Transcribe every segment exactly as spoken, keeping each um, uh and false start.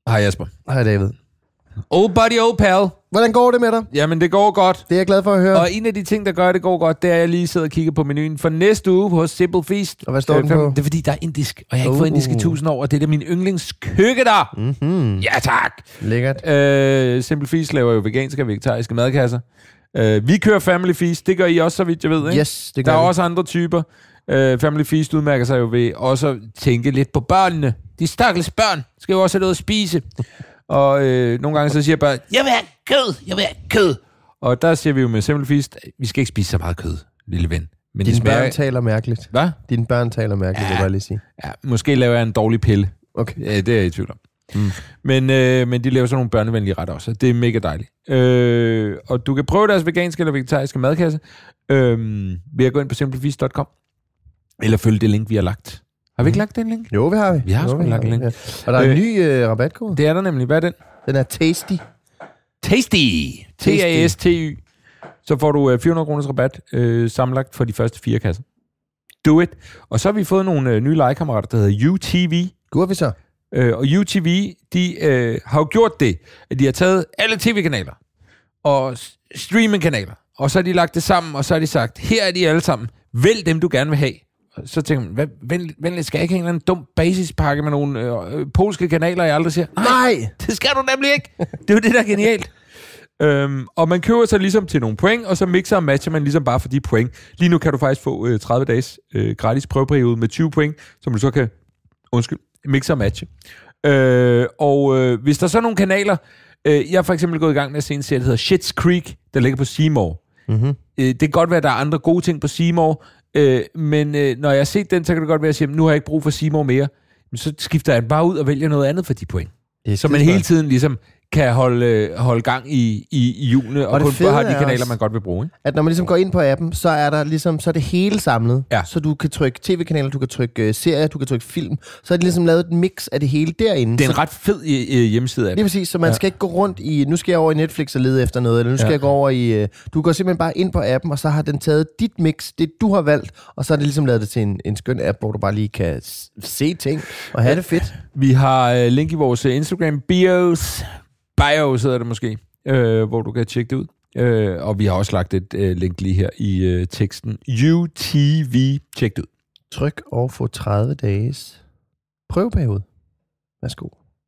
Hej Jesper. Hej David. Oh buddy, oh pal. Hvordan går det med dig? Jamen, det går godt. Det er jeg glad for at høre. Og en af de ting, der gør, at det går godt, det er, at jeg lige sidder og kigger på menuen for næste uge hos Simple Feast. Og hvad står øh, den på? Det er fordi, der er indisk, og jeg har ikke uh. fået indisk i tusind år, og det er min yndlingskøkke der. Mm-hmm. Ja, tak. Lækkert. Øh, Simple Feast laver jo veganske og vegetariske madkasser. Øh, vi kører Family Feast, det gør I også, så vidt jeg ved, ikke? Yes, det gør Der er vi. også andre typer. Øh, Family Feast udmærker sig jo ved også at tænke lidt på børnene. De stakkels børn skal jo også have noget at spise. Og øh, nogle gange så siger børn, jeg vil have kød, jeg vil have kød. Og der siger vi jo med Simple Feast, vi skal ikke spise så meget kød, lille ven. Men Dine smager... børn taler mærkeligt. Hvad? Dine børn taler mærkeligt, ja. vil jeg bare lige sige. Ja, måske laver jeg en dårlig pille. Okay. Ja, det er jeg i tvivl om. Mm. Men, øh, men de laver sådan nogle børnevenlige retter også. Det er mega dejligt. Øh, og du kan prøve deres veganske eller vegetariske madkasse øh, ved at gå ind på simple feast punktum com eller følge det link, vi har lagt. Har vi ikke lagt den link? Jo, vi har vi. Vi har sgu lagt en link. Ja. Og der er en ny øh, rabatkode. Det er der nemlig. Hvad er den? Den er Tasty. Tasty. T A S T Y. Så får du øh, fire hundrede kroners rabat øh, sammenlagt for de første fire kasser. Do it. Og så har vi fået nogle øh, nye legekammerater, der hedder U T V. Gør vi så? Øh, og U T V, de øh, har jo gjort det, at de har taget alle tv-kanaler og streamingkanaler, og så har de lagt det sammen, og så har de sagt, her er de alle sammen. Vælg dem, du gerne vil have. Og så tænker man, hvad, vent, vent, skal jeg ikke have en eller anden dum basispakke med nogle øh, polske kanaler, jeg aldrig siger? Nej! Det skal du nemlig ikke. Det er jo det, der er genialt. Øhm, og man køber sig ligesom til nogle point, og så mixer og matcher man ligesom bare for de point. Lige nu kan du faktisk få øh, tredive dages øh, gratis prøveperiode med tyve point, som du så kan, undskyld, mixe og matche. Øh, og øh, hvis der så er nogle kanaler, øh, jeg har for eksempel gået i gang med at se en serie, der hedder Schitt's Creek, der ligger på C More. Mm-hmm. Øh, det kan godt være, at der er andre gode ting på C More, øh, men øh, når jeg har set den, så kan det godt være, at jeg siger, nu har jeg ikke brug for C More mere. Men så skifter jeg bare ud og vælger noget andet for de point. Så man hele tiden ligesom kan holde, holde gang i, i, i hjulene, og, og kun bare har de kanaler, man godt vil bruge. Ikke? At når man ligesom går ind på appen, så er der ligesom, så er det hele samlet. Ja. Så du kan trykke tv-kanaler, du kan trykke uh, serier, du kan trykke film. Så er det ligesom lavet et mix af det hele derinde. Det er en ret fed uh, hjemmeside af det. Lige præcis, så man ja. skal ikke gå rundt i, nu skal jeg over i Netflix og lede efter noget, eller nu skal ja. jeg gå over i, uh, du går simpelthen bare ind på appen, og så har den taget dit mix, det du har valgt, og så er det ligesom lavet det til en, en skøn app, hvor du bare lige kan se ting og have det fedt. Vi har uh, link i vores uh, Instagram bios, bios hedder det måske, øh, hvor du kan tjekke det ud. Øh, og vi har også lagt et øh, link lige her i øh, teksten. U T V, tjek det ud. Tryk og få tredive dages prøveperiode. Værsgo.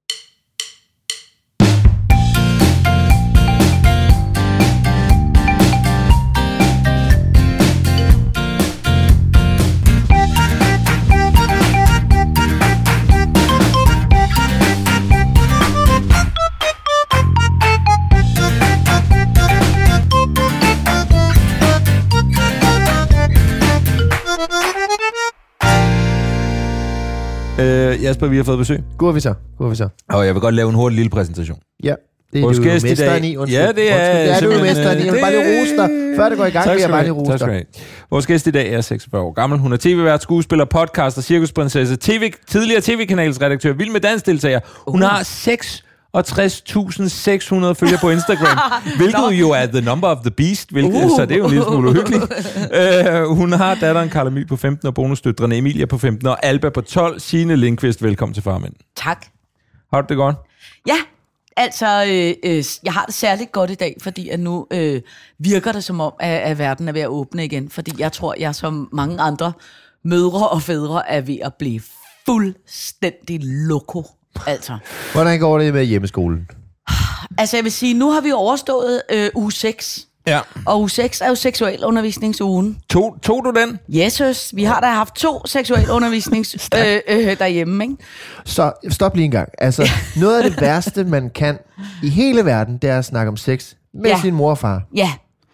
Øh, Jasper, vi har fået besøg. Går vi så? Går vi så? Og jeg vil godt lave en hurtig lille præsentation. Ja, det er vores du gæst mesteren i, i. Undskyld. Ja, det er... Det er du mesteren i. Jeg vil bare lige rose dig. Før det går i gang, vil jeg bare lige rose dig. Vores gæst i dag er seksogfyrre år gammel. Hun er tv-vært, skuespiller, podcaster, cirkusprinsesse, T V, tidligere tv-kanalsredaktør, Vild med Dans-deltager. Hun uh. har seks og tres tusind seks hundrede følgere på Instagram, hvilket no. jo er the number of the beast, hvilket, uh. så det er jo en lille smule uhyggeligt. uh, hun har datteren Carla My på femten, og bonusdøtrene Emilia på femten, og Alba på tolv. Signe Lindqvist, velkommen til Farmænd. Tak. Har du det godt? Ja, altså, øh, øh, jeg har det særligt godt i dag, fordi at nu øh, virker det som om, at, at verden er ved at åbne igen, fordi jeg tror, jeg som mange andre mødre og fædre er ved at blive fuldstændig loko. Altså. Hvordan går det med hjemmeskolen? Altså jeg vil sige, nu har vi overstået øh, uge seks. Ja. Og uge seks er jo seksualundervisningsugen. Tog, tog du den? Jesus, vi har da haft to seksualundervisnings øh, øh, derhjemme, ikke? Så stop lige en gang. Altså, noget af det værste, man kan i hele verden, det er at snakke om sex med ja. sin mor og far. Ja.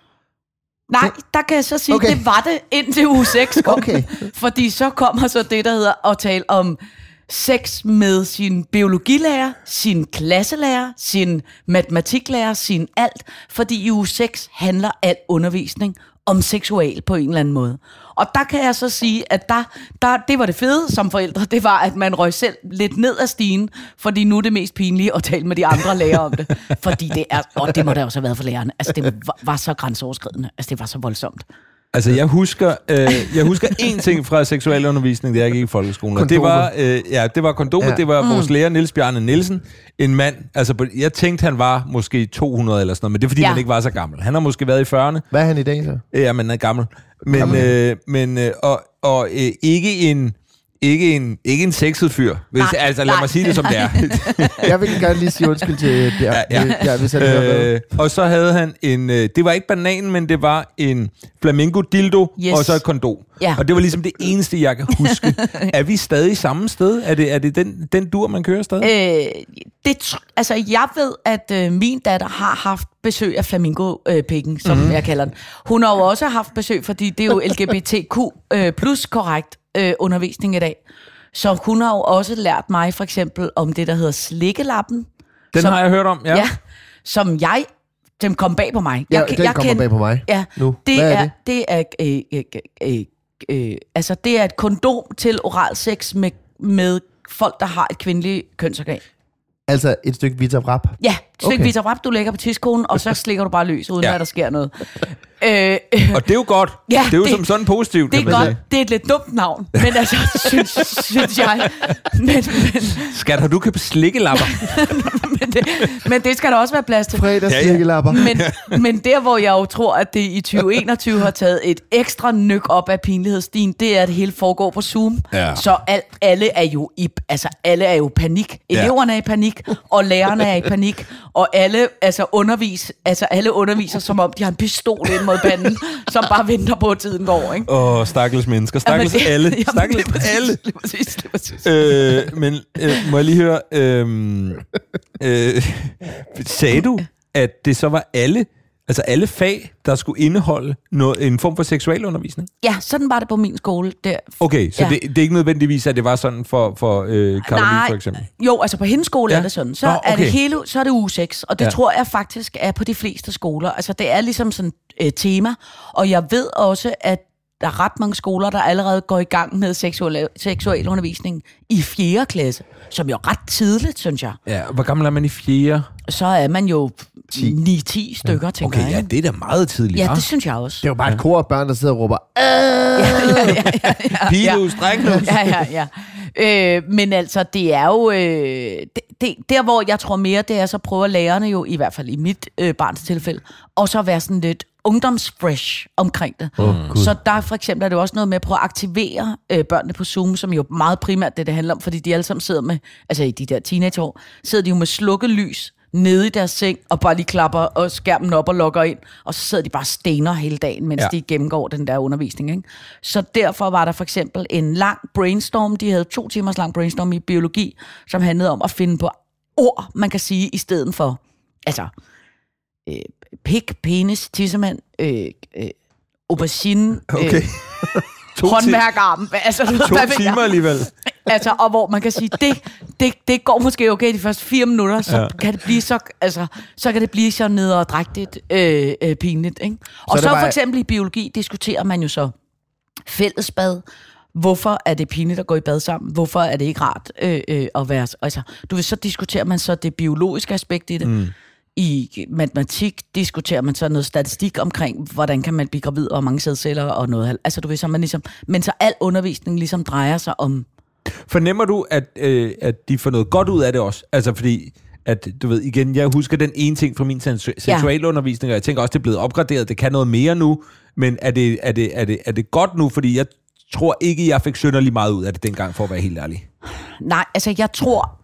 Nej, der kan jeg så sige, okay. det var det indtil uge seks kom. Okay. Fordi så kommer så det, der hedder at tale om sex med sin biologilærer, sin klasselærer, sin matematiklærer, sin alt. Fordi i uge seks handler al undervisning om seksual på en eller anden måde. Og der kan jeg så sige, at der, der, det var det fede som forældre, det var, at man røg selv lidt ned ad stigen, fordi nu er det mest pinlige at tale med de andre lærere om det. Fordi det er, og det må der også have været for lærerne. Altså det var, var så grænseoverskridende. Altså det var så voldsomt. Altså, jeg husker, øh, jeg husker én ting fra seksualundervisning, da jeg gik i folkeskolen. Og det var, øh, ja, det var kondomet. Ja. Det var vores mm. lærer, Niels Bjarne Nielsen. En mand, altså, jeg tænkte, han var måske to hundrede eller sådan noget, men det er, fordi ja. han ikke var så gammel. Han har måske været i fyrrerne. Hvad er han i dag, så? Ja, men han er gammel. Men, øh, men øh, og, og øh, ikke en... Ikke en, ikke en sexet fyr. Hvis, nej, altså, lad nej, mig sige det, som nej. det er. Jeg vil gerne lige sige undskyld til Bjerg. Ja, ja. Ja, hvis han øh, og så havde han en... Øh, det var ikke bananen, men det var en flamingo dildo, yes. og så et kondom. Ja. Og det var ligesom det eneste, jeg kan huske. Er vi stadig samme sted? Er det, er det den, den dur, man kører stadig? Øh, det, altså, jeg ved, at øh, min datter har haft besøg af flamingo-pikken, øh, som mm-hmm. jeg kalder den. Hun har jo også haft besøg, fordi det er jo L G B T Q øh, plus korrekt øh, undervisning i dag. Så hun har jo også lært mig for eksempel om det, der hedder slikkelappen. Den som, har jeg hørt om, ja. ja. Som jeg... Den kom bag på mig. Ja, jeg, den jeg kommer kend, bag på mig ja, nu. Det Hvad er, er, det? Det er, øh, øh, øh, øh, altså, det er et kondom til oralsex med, med folk, der har et kvindeligt kønsorgan. Altså et stykke Vita-Wrap? Ja, et stykke okay. Vita-Wrap, du lægger på tidskolen, og så slikker du bare løs, uden ja. at der sker noget. Øh, øh, og det er jo godt. Ja, det er jo det, som sådan positivt, det er godt. Det er et lidt dumt navn, men altså, synes, synes jeg. Men, men, Skat, har du købt slikkelapper? men, det, men det skal der også være plads til. Fredags-slikkelapper. Men, men der, hvor jeg jo tror, at det i tyve enogtyve har taget et ekstra nyk op af pinlighedsstigen, det er, at det hele foregår på Zoom. Ja. Så al, alle er jo i, altså alle er jo panik. Eleverne er i panik, og lærerne er i panik, og alle altså undervis, altså alle underviser som om de har en pistol ind mod panden, som bare venter på, at tiden går, ikke? Åh, stakkels mennesker. Stakkels ja, det, alle. Jamen, stakkels det præcis, alle. Det præcis, det præcis. Øh, men øh, må jeg lige høre, øh, øh, sagde du, at det så var alle, altså alle fag, der skulle indeholde noget, en form for seksualundervisning? Ja, sådan var det på min skole. Der. Okay, så ja. det, det er ikke nødvendigvis, at det var sådan for, for øh, Karoline for eksempel? Jo, altså på hendes skole ja. er det sådan. Så, Nå, okay. er det hele, så er det uge seks, og det ja. tror jeg faktisk er på de fleste skoler. Altså det er ligesom sådan et øh, tema, og jeg ved også, at der er ret mange skoler, der allerede går i gang med seksuel, seksuel undervisning i fjerde klasse, som jo er ret tidligt, synes jeg. Ja, hvor gammel er man i fjerde? Så er man jo ni ti stykker, ja. tænker okay, jeg. Okay, ja, det er da meget tidligt. Ja, det synes jeg også. Det er jo bare et kor af børn, der sidder og råber, ja, ja, ja, ja, ja. Pilus, dræklus. Ja, ja, ja. Øh, men altså, det er jo... Øh, det, det, der, hvor jeg tror mere, det er så prøver lærerne jo, i hvert fald i mit øh, barns tilfælde, og så være sådan lidt ungdomsfresh omkring det. Oh, så der for eksempel er det også noget med at prøve at aktivere øh, børnene på Zoom, som jo meget primært det, det handler om, fordi de alle sammen sidder med, altså i de der teenageår, sidder de jo med slukket lys nede i deres seng, og bare lige klapper og skærmen op og logger ind, og så sidder de bare stener hele dagen, mens ja. de gennemgår den der undervisning. Ikke? Så derfor var der for eksempel en lang brainstorm, de havde to timers lang brainstorm i biologi, som handlede om at finde på ord, man kan sige, i stedet for, altså, øh, pik, penis, tissemand, øh, øh, aubergine, okay. øh, håndværkarm. Altså, to hvad timer alligevel. Altså, og hvor man kan sige, det, det, det går måske okay de første fire minutter, så ja. kan det blive så, altså, så kan det blive så nederdrægtigt øh, øh, pinligt. Ikke? Og så, så bare... for eksempel i biologi diskuterer man jo så fællesbad. Hvorfor er det pinligt at gå i bad sammen? Hvorfor er det ikke rart øh, øh, at være... Altså, du ved, så diskuterer man så det biologiske aspekt i det. Mm. I matematik diskuterer man så noget statistik omkring, hvordan kan man blive gravid, og hvor mange sædceller og noget. Altså, du ved, så man ligesom... Men så al undervisning ligesom drejer sig om... Fornemmer du, at, øh, at de får noget godt ud af det også? Altså, fordi... At, du ved, igen, jeg husker den ene ting fra min seksualundervisning, og jeg tænker også, det er blevet opgraderet, det kan noget mere nu, men er det, er det, er det, er det godt nu? Fordi jeg tror ikke, jeg fik synderligt meget ud af det dengang, for at være helt ærlig. Nej, altså jeg tror,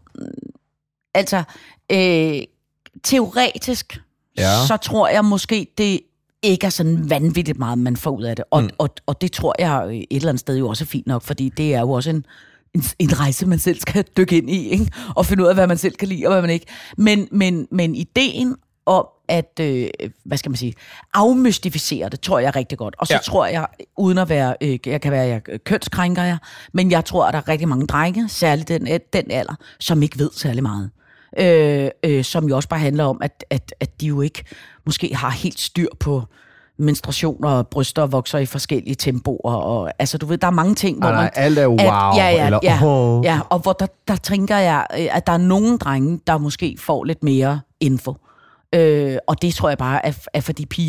altså øh, teoretisk, ja. så tror jeg måske, det ikke er sådan vanvittigt meget, man får ud af det. Og, mm. og, og det tror jeg et eller andet sted jo også er fint nok, fordi det er jo også en En, en rejse, man selv skal dykke ind i, ikke? Og finde ud af, hvad man selv kan lide, og hvad man ikke. Men, men, men ideen om at, øh, hvad skal man sige, afmystificere det, tror jeg er rigtig godt. Og så ja. tror jeg, uden at være, øh, jeg kan være, jeg kønskrænker jeg, men jeg tror, at der er rigtig mange drenge, særligt den, den alder, som ikke ved særlig meget. Øh, øh, som jo også bare handler om, at, at, at de jo ikke måske har helt styr på menstruationer og bryster vokser i forskellige tempoer, og altså du ved, der er mange ting, hvor nej, man... alt er wow, at, ja, ja, eller ja, oh. ja, og hvor der, der tænker jeg, at der er nogle drenge, der måske får lidt mere info. Øh, og det tror jeg bare, at, at fordi piger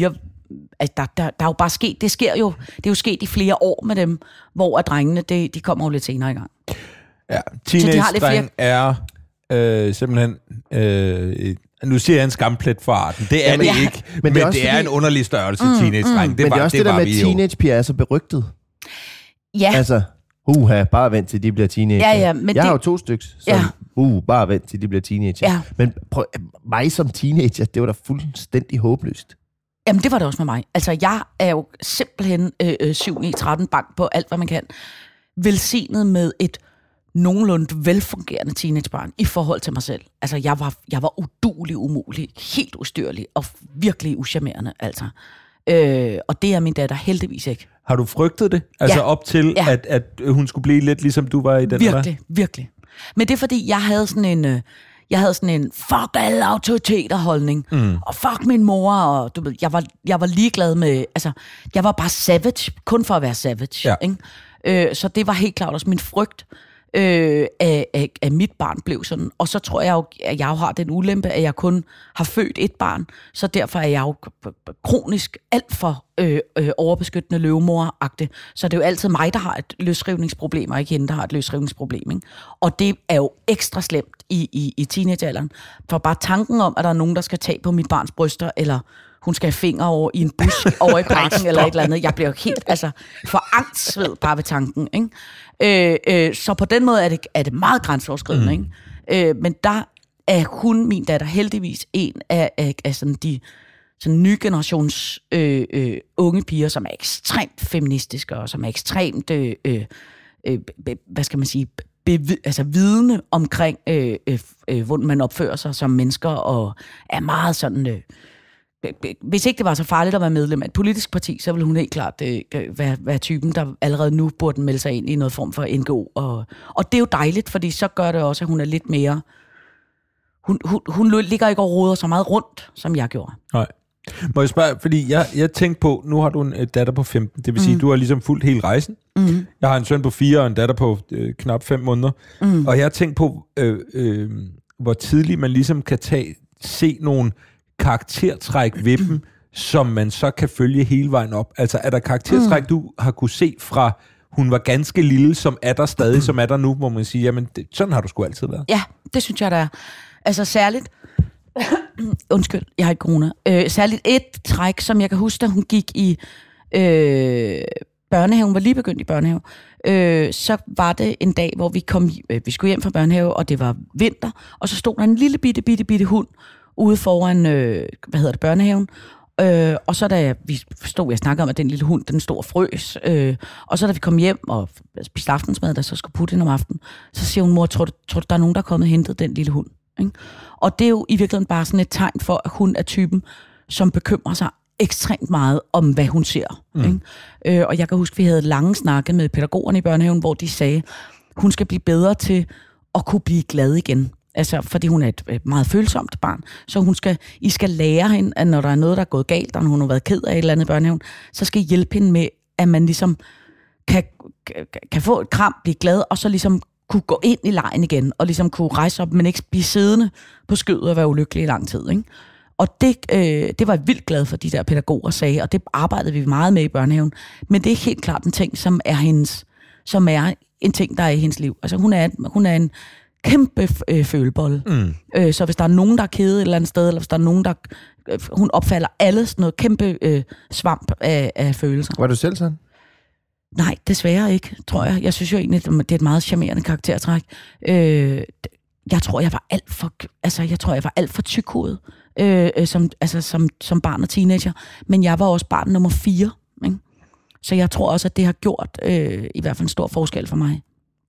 altså, der, der, der er jo bare sket, det sker jo, det er jo sket i flere år med dem, hvor at drengene, det, de kommer jo lidt senere i gang. Ja, teenage-dreng er øh, simpelthen, øh, nu siger jeg en skamplet for arten, det er ja, det ja. ikke, men, men det er, det er fordi... en underlig størrelse, mm, teenage-dreng. Mm. Det men var, det er også det, det der med, at teenagepiger er så berygtet. Ja. Altså, uha, bare vent til de bliver teenager. Ja, ja, men jeg det... har jo to stykker, som, ja. uh, bare vent til de bliver teenager. Ja. Men prøv, mig som teenager, det var da fuldstændig håbløst. Jamen, det var det også med mig. Altså, jeg er jo simpelthen øh, syv ni tretten bank på alt, hvad man kan. Velsignet med et nogenlunde velfungerende teenagebarn i forhold til mig selv. Altså, jeg var, jeg var uduelig, umulig, helt ustyrlig og virkelig uschammerende, altså. Øh, og det er min datter heldigvis ikke. Har du frygtet det? Altså ja. op til, ja. at, at hun skulle blive lidt ligesom du var i den Virkelig, der? virkelig. Men det er fordi, jeg havde sådan en... Øh, Jeg havde sådan en fuck alle autoriteter holdning, mm. og fuck min mor, og du ved, jeg var, jeg var ligeglad med, altså, jeg var bare savage, kun for at være savage, ja. ikke? Øh, så det var helt klart også min frygt øh, af, af, af mit barn blev sådan, og så tror jeg jo, at jeg jo har den ulempe, at jeg kun har født et barn, så derfor er jeg jo kronisk alt for øh, øh, overbeskyttende løvemor-agtig, så det er jo altid mig, der har et løsrivningsproblem, og ikke hende, der har et løsrivningsproblem, ikke? Og det er jo ekstra slemt i, i, i teenagealderen, for bare tanken om, at der er nogen, der skal tage på mit barns bryster, eller hun skal have fingre over i en busk over i parken, eller et eller andet. Jeg bliver jo helt altså, for angstsved bare ved tanken. Ikke? Øh, øh, så på den måde er det, er det meget grænseoverskridende. Mm. Ikke? Øh, men der er hun, min datter, heldigvis en af, af, af sådan de sådan nye generations øh, øh, unge piger, som er ekstremt feministiske, og som er ekstremt, øh, øh, øh, hvad skal man sige, bev- altså vidne omkring, øh, øh, øh, hvordan man opfører sig som mennesker, og er meget sådan... Øh, hvis ikke det var så farligt at være medlem af et politisk parti, så ville hun helt klart øh, være, være typen, der allerede nu burde melde sig ind i noget form for N G O. Og, og det er jo dejligt, fordi så gør det også, at hun er lidt mere... Hun, hun, hun ligger ikke og roder så meget rundt, som jeg gjorde. Nej. Må jeg spørge, fordi jeg, jeg tænkte på, nu har du en datter på femten, det vil sige, mm. du har ligesom fulgt hele rejsen. Mm. Jeg har en søn på fire og en datter på øh, knap fem måneder. Mm. Og jeg har tænkt på, øh, øh, hvor tidligt man ligesom kan tage, se nogle karaktertræk ved dem, som man så kan følge hele vejen op. Altså, er der karaktertræk, mm. du har kunne se fra, hun var ganske lille, som er der stadig, som er der nu, hvor man siger, jamen, det, sådan har du sgu altid været. Ja, det synes jeg, der er. Altså, særligt... Undskyld, jeg har ikke corona. Øh, særligt et træk, som jeg kan huske, da hun gik i øh, børnehave, hun var lige begyndt i børnehave, øh, så var det en dag, hvor vi kom, øh, vi skulle hjem fra børnehave, og det var vinter, og så stod der en lille bitte, bitte, bitte hund ude foran, øh, hvad hedder det, børnehaven, øh, og så da vi stod, jeg snakkede om, at den lille hund, den stod og frøs, øh, og så da vi kom hjem og spiste aftensmad, der så skulle putte den om aftenen, så siger hun, mor, tror du, tror du der er nogen, der er kommet og hentet den lille hund? Ikke? Og det er jo i virkeligheden bare sådan et tegn for, at hun er typen, som bekymrer sig ekstremt meget om, hvad hun ser. Mm. Ikke? Øh, og jeg kan huske, at vi havde lange snakke med pædagogerne i børnehaven, hvor de sagde, hun skal blive bedre til at kunne blive glad igen. Altså, fordi hun er et, et meget følsomt barn. Så hun skal, I skal lære hende, at når der er noget, der er gået galt, og hun har været ked af et eller andet i børnehaven, så skal I hjælpe hende med, at man ligesom kan, kan få et kram, blive glad, og så ligesom kunne gå ind i lejen igen, og ligesom kunne rejse op, men ikke blive siddende på skødet og være ulykkelig i lang tid. Ikke? Og det, øh, det var jeg vildt glad for, de der pædagoger sagde, og det arbejdede vi meget med i børnehaven. Men det er helt klart en ting, som er hendes, som er en ting, der er i hendes liv. Altså hun er, hun er en kæmpe øh, følebolle. Mm. Øh, så hvis der er nogen, der er kede et eller andet sted, eller hvis der er nogen, der... Øh, hun opfalder alle sådan noget kæmpe øh, svamp af, af følelser. Var du selv sådan? Nej, desværre ikke, tror jeg. Jeg synes jo egentlig, det er et meget charmerende karaktertræk. Øh, jeg tror, jeg var alt for, altså, jeg tror, jeg var alt for tykhovedet, øh, som, altså, som, som barn og teenager. Men jeg var også barn nummer fire. Ikke? Så jeg tror også, at det har gjort øh, i hvert fald en stor forskel for mig.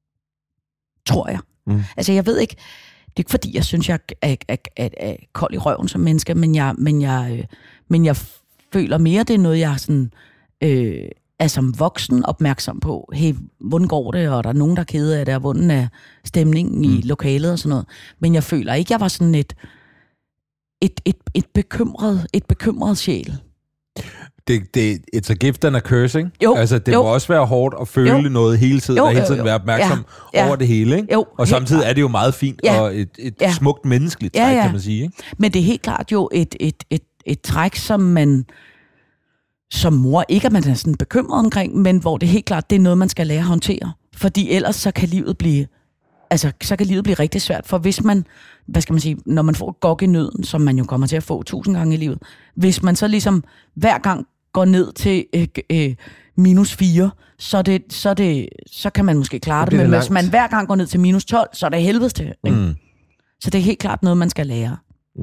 Tror jeg. Mm. Altså, jeg ved ikke, det er ikke fordi, jeg synes, jeg er, er, er, er kold i røven som menneske, men jeg, men jeg, øh, men jeg føler mere, det er noget, jeg sådan... Øh, er som voksen opmærksom på, hey, hvordan går det, og der er nogen, der er kede af det, og hvordan er stemningen i mm. lokalet og sådan noget. Men jeg føler ikke, jeg var sådan et, et, et, et, bekymret, et bekymret sjæl. Det, det, it's a gift and a curse, ikke? Jo, altså, det jo. må også være hårdt at føle jo. noget hele tiden, jo, og hele tiden jo, jo. være opmærksom ja, ja. over det hele, ikke? Jo, og samtidig klart. er det jo meget fint, ja. og et, et ja. smukt menneskeligt træk, ja, ja. kan man sige. Ikke? Men det er helt klart jo et, et, et, et træk, som man... som mor, ikke at man er sådan bekymret omkring, men hvor det helt klart, det er noget, man skal lære at håndtere. Fordi ellers så kan livet blive, altså, så kan livet blive rigtig svært. For hvis man, hvad skal man sige, når man får et gok i nøden, som man jo kommer til at få tusind gange i livet, hvis man så ligesom hver gang går ned til øh, øh, minus fire, så, det, så, det, så kan man måske klare det, det men langt. Hvis man hver gang går ned til minus tolv, så er det helvedes til. Mm. Så det er helt klart noget, man skal lære.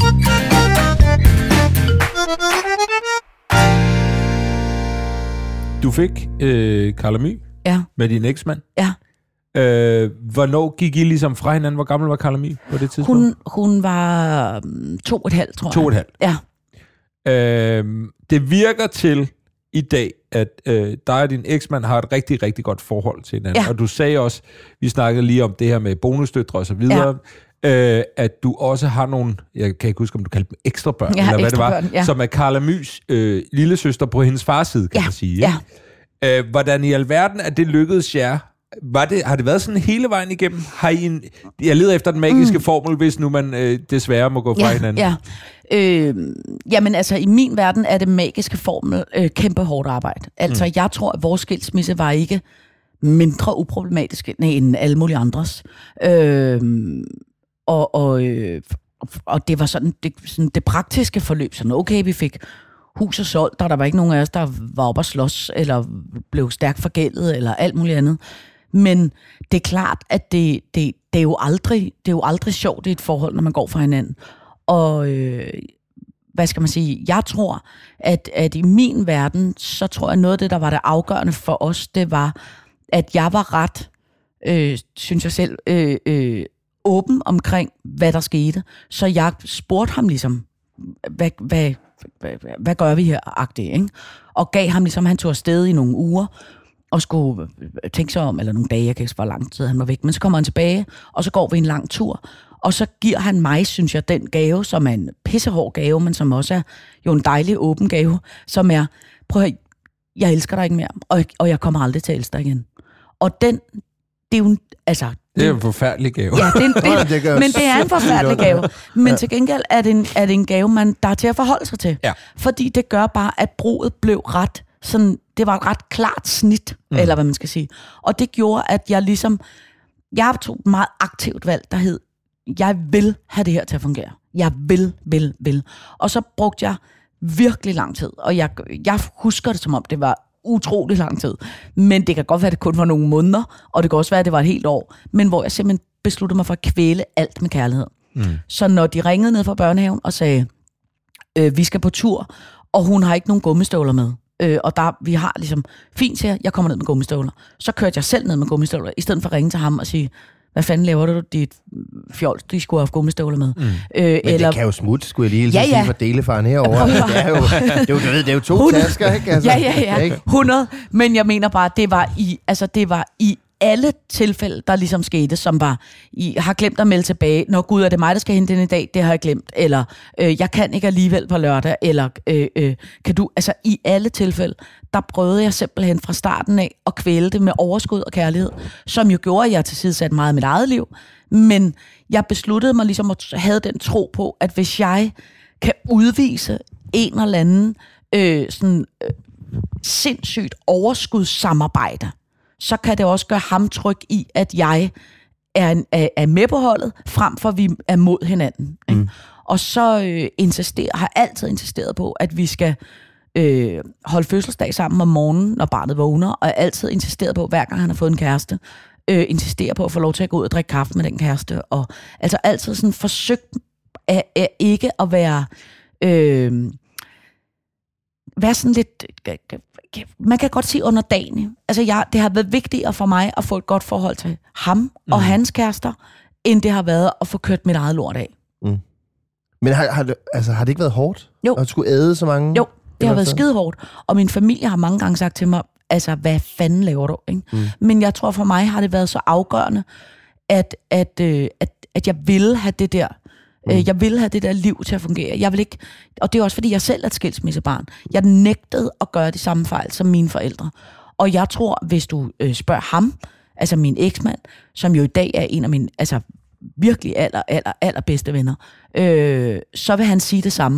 Du fik øh, Carla My ja. med din eksmand. Ja. Øh, hvornår gik I ligesom fra hinanden? Hvor gammel var Carla My på det tidspunkt? Hun, hun var um, to og et halvt, tror jeg. To og et halvt? Ja. Øh, det virker til i dag, at øh, dig og din eksmand har et rigtig, rigtig godt forhold til hinanden. Ja. Og du sagde også, vi snakkede lige om det her med bonusdøtre og så videre, ja. øh, at du også har nogle, jeg kan ikke huske, om du kaldte dem ekstra børn, ja, eller hvad det var, børn, ja. som er Carla Mys øh, lillesøster på hendes fars side, kan ja. man sige. Ja. Øh, hvordan i alverden er det lykkedes jer? Var det, har det været sådan hele vejen igennem? Har I en, jeg leder efter den magiske mm. formel, hvis nu man øh, desværre må gå fra ja, hinanden. Ja. Øh, jamen altså, i min verden er det magiske formel øh, kæmpe hårdt arbejde. Altså, mm. jeg tror, at vores skilsmisse var ikke mindre uproblematisk end alle mulige andres. Øh, og, og, øh, og det var sådan det, sådan det praktiske forløb. Sådan, okay, vi fik huset solgt, og der var ikke nogen af os, der var oppe at slås, eller blev stærkt forgældet, eller alt muligt andet. Men det er klart, at det, det, det, er jo aldrig, det er jo aldrig sjovt i et forhold, når man går fra hinanden. Og øh, hvad skal man sige? Jeg tror, at, at i min verden, så tror jeg, noget af det, der var det afgørende for os, det var, at jeg var ret, øh, synes jeg selv, øh, øh, åben omkring, hvad der skete. Så jeg spurgte ham ligesom, hvad, hvad, hvad, hvad gør vi her, agtigt, ikke? Og gav ham ligesom, han tog afsted i nogle uger, og skulle tænke sig om, eller nogle dage, jeg kan ikke hvor lang tid han var væk, men så kommer han tilbage, og så går vi en lang tur, og så giver han mig, synes jeg, den gave, som er en pissehård gave, men som også er jo en dejlig åben gave, som er, prøv at høre, jeg elsker dig ikke mere, og, og jeg kommer aldrig til at elske dig igen. Og den, det er jo, altså... Det er en forfærdelig gave. Ja, det, det, det, men det er en forfærdelig gave. Men til gengæld er det en, er det en gave, man der er til at forholde sig til. Ja. Fordi det gør bare, at bruget blev ret sådan, det var et ret klart snit, mm. eller hvad man skal sige. Og det gjorde, at jeg ligesom, jeg tog et meget aktivt valg, der hed, jeg vil have det her til at fungere. Jeg vil, vil, vil. Og så brugte jeg virkelig lang tid, og jeg, jeg husker det, som om det var utrolig lang tid. Men det kan godt være, at det kun var nogle måneder, og det kan også være, at det var et helt år, men hvor jeg simpelthen besluttede mig for at kvæle alt med kærlighed. Mm. Så når de ringede ned fra børnehaven og sagde, øh, vi skal på tur, og hun har ikke nogen gummistøvler med, øh, og der, vi har ligesom, fint siger, jeg kommer ned med gummistøvler. Så kørte jeg selv ned med gummistøvler, i stedet for at ringe til ham og sige, hvad fanden laver du, dit fjols, de skulle have gummistøvler med. Mm. Øh, Men eller... det kan jo smutte, skulle jeg lige ja, ja. sige, for delefaren herovre. Det er jo, det er jo, det er jo to hundrede tasker, ikke? Altså, ja, ja, ja. Ikke? hundrede. Men jeg mener bare, det var i, altså det var i alle tilfælde, der ligesom skete, som var, I har glemt at melde tilbage, når gud, er det mig, der skal hente den i dag, det har jeg glemt, eller øh, jeg kan ikke alligevel på lørdag, eller øh, øh, kan du, altså i alle tilfælde, der prøvede jeg simpelthen fra starten af at kvæle det med overskud og kærlighed, som jo gjorde, at jeg tilsidesatte meget af mit eget liv, men jeg besluttede mig ligesom at have den tro på, at hvis jeg kan udvise en eller anden øh, sådan øh, sindssygt overskudssamarbejde, så kan det også gøre ham tryg i, at jeg er, en, er, er med på holdet, frem for at vi er mod hinanden. Mm. Og så øh, insisterer, har altid insisteret på, at vi skal øh, holde fødselsdag sammen om morgenen, når barnet vågner, og jeg altid insisteret på, hver gang han har fået en kæreste, øh, insisterer på at få lov til at gå ud og drikke kaffe med den kæreste. Og altså altid sådan forsøgt at, at ikke at være... Øh, være sådan lidt... Man kan godt sige underdanig. Altså, jeg, det har været vigtigere for mig at få et godt forhold til ham mm. og hans kærester, end det har været at få kørt mit eget lort af. Mm. Men har, har, det, altså, har det ikke været hårdt? Jo. At skulle æde så mange? Jo, det har været skide hårdt. Og min familie har mange gange sagt til mig, altså, hvad fanden laver du? Ikke? Mm. Men jeg tror, for mig har det været så afgørende, at, at, øh, at, at jeg ville have det der Mm. Jeg ville have det der liv til at fungere. Jeg vil ikke, og det er også fordi, jeg selv er et skilsmissebarn. Jeg nægtede at gøre de samme fejl som mine forældre. Og jeg tror, hvis du øh, spørger ham, altså min eksmand, som jo i dag er en af mine altså, virkelig aller, aller, aller bedste venner, øh, så vil han sige det samme.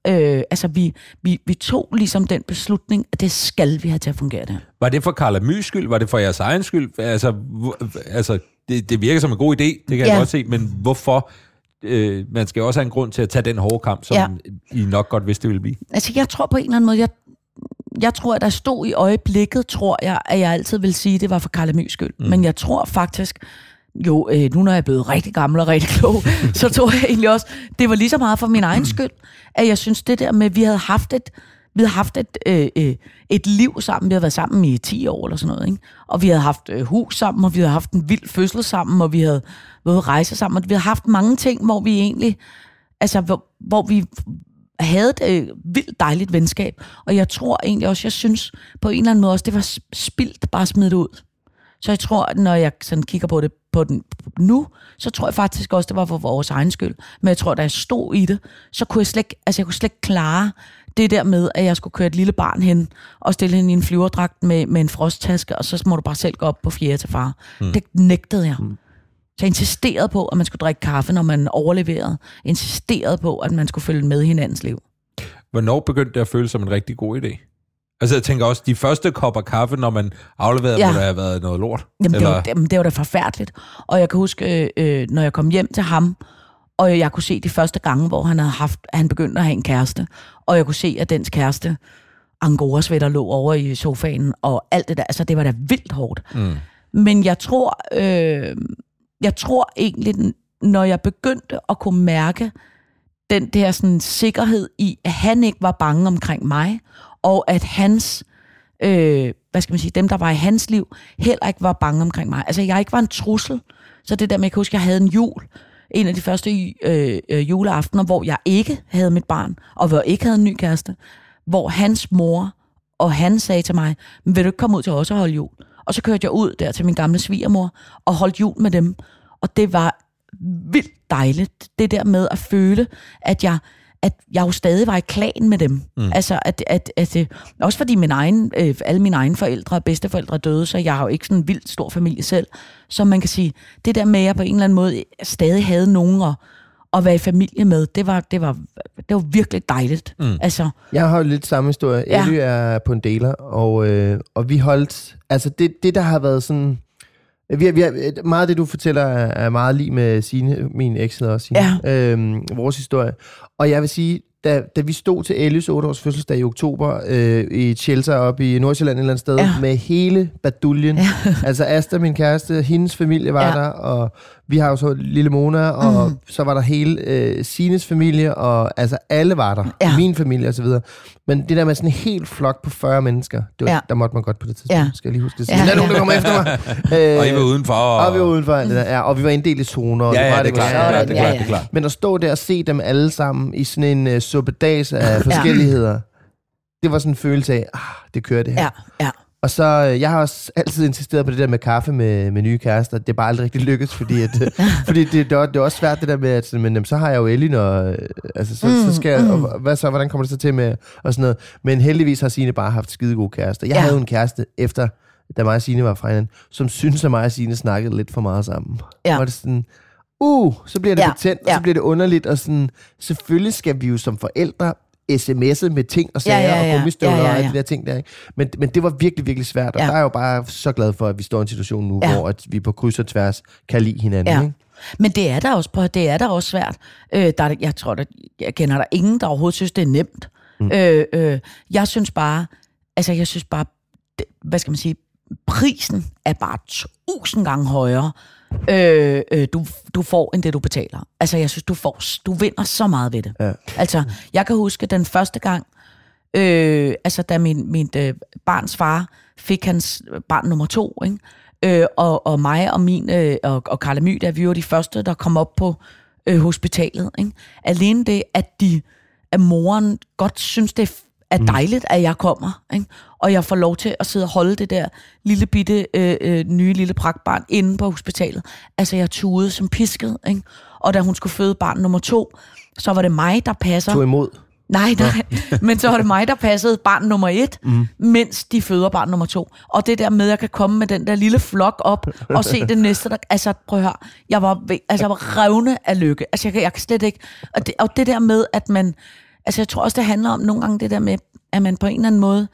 Øh, altså, vi, vi, vi tog ligesom den beslutning, at det skal vi have til at fungere der. Var det for Carla Mys skyld? Var det for jeres egen skyld? Altså, altså det, det virker som en god idé, det kan ja. jeg godt se, men hvorfor? Øh, man skal jo også have en grund til at tage den hårde kamp, som ja. I nok godt vidste, det ville blive. Altså, jeg tror på en eller anden måde, jeg, jeg tror, at der stod i øjeblikket, tror jeg, at jeg altid vil sige, at det var for Carla Mys skyld. Mm. Men jeg tror faktisk, jo, øh, nu når jeg er blevet rigtig gammel og rigtig klog, så tror jeg egentlig også, det var lige så meget for min egen skyld, at jeg synes det der med, at vi havde haft et, vi havde haft et, øh, øh, et liv sammen, vi havde været sammen i ti år eller sådan noget, ikke? Og vi havde haft øh, hus sammen, og vi havde haft en vild fødsel sammen, og vi havde været rejse sammen, og vi havde haft mange ting, hvor vi egentlig, altså hvor, hvor vi havde et øh, vildt dejligt venskab, og jeg tror egentlig også, jeg synes på en eller anden måde også, det var spildt bare smidt ud. Så jeg tror, at når jeg sådan kigger på det på den nu, så tror jeg faktisk også, det var for vores egen skyld. Men jeg tror, da jeg stod i det, så kunne jeg slet ikke, altså jeg kunne slet ikke klare det der med, at jeg skulle køre et lille barn hen og stille hende i en flyverdragt med, med en frosttaske, og så må du bare selv gå op på fjerde til far. Mm. Det nægtede jeg. Mm. Så jeg insisterede på, at man skulle drikke kaffe, når man overleverede. Jeg insisterede på, at man skulle følge med i hinandens liv. Hvornår begyndte det at føles som en rigtig god idé? Altså, jeg tænker også, de første kopper kaffe, når man afleverede, ja. må der have været noget lort. Jamen, det var, det, det var da forfærdeligt. Og jeg kan huske, øh, når jeg kom hjem til ham, og jeg kunne se de første gange, hvor han havde haft, han begyndte at have en kæreste, og jeg kunne se, at dens kæreste, angora-sweater, lå over i sofaen, og alt det der, altså det var da vildt hårdt. Mm. Men jeg tror, øh, jeg tror egentlig, når jeg begyndte at kunne mærke den der sådan sikkerhed i, at han ikke var bange omkring mig, og at hans, øh, hvad skal man sige, dem der var i hans liv, heller ikke var bange omkring mig. Altså jeg ikke var en trussel. Så det der med, jeg kan huske, jeg havde en jul, en af de første øh, øh, juleaftener, hvor jeg ikke havde mit barn, og hvor jeg ikke havde en ny kæreste, hvor hans mor og han sagde til mig, men vil du ikke komme ud til os og holde jul? Og så kørte jeg ud der til min gamle svigermor og holdt jul med dem. Og det var vildt dejligt, det der med at føle, at jeg at jeg jo stadig var i klan med dem. Mm. Altså, at, at, at, at, også fordi min egen, øh, alle mine egne forældre og bedsteforældre døde, så jeg har jo ikke sådan en vildt stor familie selv. Så man kan sige, det der med, at jeg på en eller anden måde stadig havde nogen at, at være i familie med, det var, det var, det var virkelig dejligt. Mm. Altså, jeg har jo lidt samme historie. Ja. Elly er på en deler, og, øh, og vi holdt... Altså, det, det der har været sådan... Vi har, vi har, meget af det, du fortæller, er meget lige med Signe, min eks hedder også Signe, ja. øhm, vores historie. Og jeg vil sige, da, da vi stod til Ellys otte års fødselsdag i oktober øh, i et shelter oppe i Nordsjælland et eller andet sted, ja. med hele baduljen. Ja. Altså Asta, min kæreste, hendes familie var ja. der, og vi har jo så lille Mona, og mm. så var der hele øh, Signes familie, og altså alle var der, ja. min familie og så videre. Men det der med sådan en helt flok på fyrre mennesker, det var, ja. der måtte man godt på det tidspunkt, ja. skal jeg lige huske det. Ja. Der er nogen, der kommer efter mig. øh, og I var udenfor. Og, og vi var udenfor, det der, ja, og vi var en del i zoner. Og ja, det, ja, var, det, det, det, klart, var, ja, det, klart, det er klart. Men at stå der og se dem alle sammen i sådan en uh, suppedags af forskelligheder, ja. det var sådan en følelse af, ah, det kører det her. Ja, ja. Og så, jeg har også altid insisteret på det der med kaffe med, med nye kærester. Det er bare aldrig rigtig lykkedes, fordi, at, fordi det, det, er, det er også svært det der med, at men, jamen, så har jeg jo Elly, når, altså, så, mm, så skal jeg, mm. og, hvad så, hvordan kommer det så til med, og sådan noget. Men heldigvis har Signe bare haft skide gode kærester. Jeg ja. havde en kæreste efter, da mig og Signe var fra hinanden, som synes at mig og Signe snakkede lidt for meget sammen. Ja. Og det sådan, uh, så bliver det ja. betændt, og så ja. bliver det underligt, og sådan, selvfølgelig skal vi jo som forældre sms'et med ting og sager, ja, ja, ja. og gummistøvler ja, ja, ja. og alle de der ting der, ikke? Men, men det var virkelig, virkelig svært, og ja. der er jo bare så glad for, at vi står i en situation nu, ja. hvor at vi på kryds og tværs kan lide hinanden. Ja. Ikke? Men det er der også, på, det er der også svært. Øh, der, jeg tror, der, jeg kender der ingen, der overhovedet synes, det er nemt. Mm. Øh, øh, jeg synes bare, altså jeg synes bare, det, hvad skal man sige, prisen er bare tusind gange højere, øh, øh, du, du får, end det du betaler. Altså, jeg synes, du får, du vinder så meget ved det. Ja. Altså, jeg kan huske den første gang, øh, altså da min, min øh, barns far fik hans barn nummer to, ikke? Øh, og, og mig og min øh, og, og Carla My, der vi var de første, der kom op på øh, hospitalet, ikke? Alene det, at de, at moren godt synes, det er dejligt, at jeg kommer, ikke? Og jeg får lov til at sidde og holde det der lille bitte, øh, øh, nye lille pragtbarn inde på hospitalet. Altså, jeg tudede som pisket, ikke? Og da hun skulle føde barn nummer to, så var det mig, der passer... Tog imod? Nej, nej. Ja. Men så var det mig, der passede barn nummer et, mm. mens de føder barn nummer to. Og det der med, at jeg kan komme med den der lille flok op og se det næste, der... Altså, prøv at høre. Jeg var, altså, jeg var revne af lykke. Altså, jeg, jeg kan slet ikke... Og det, og det der med, at man... altså jeg tror også, det handler om nogle gange det der med, at man på en eller anden måde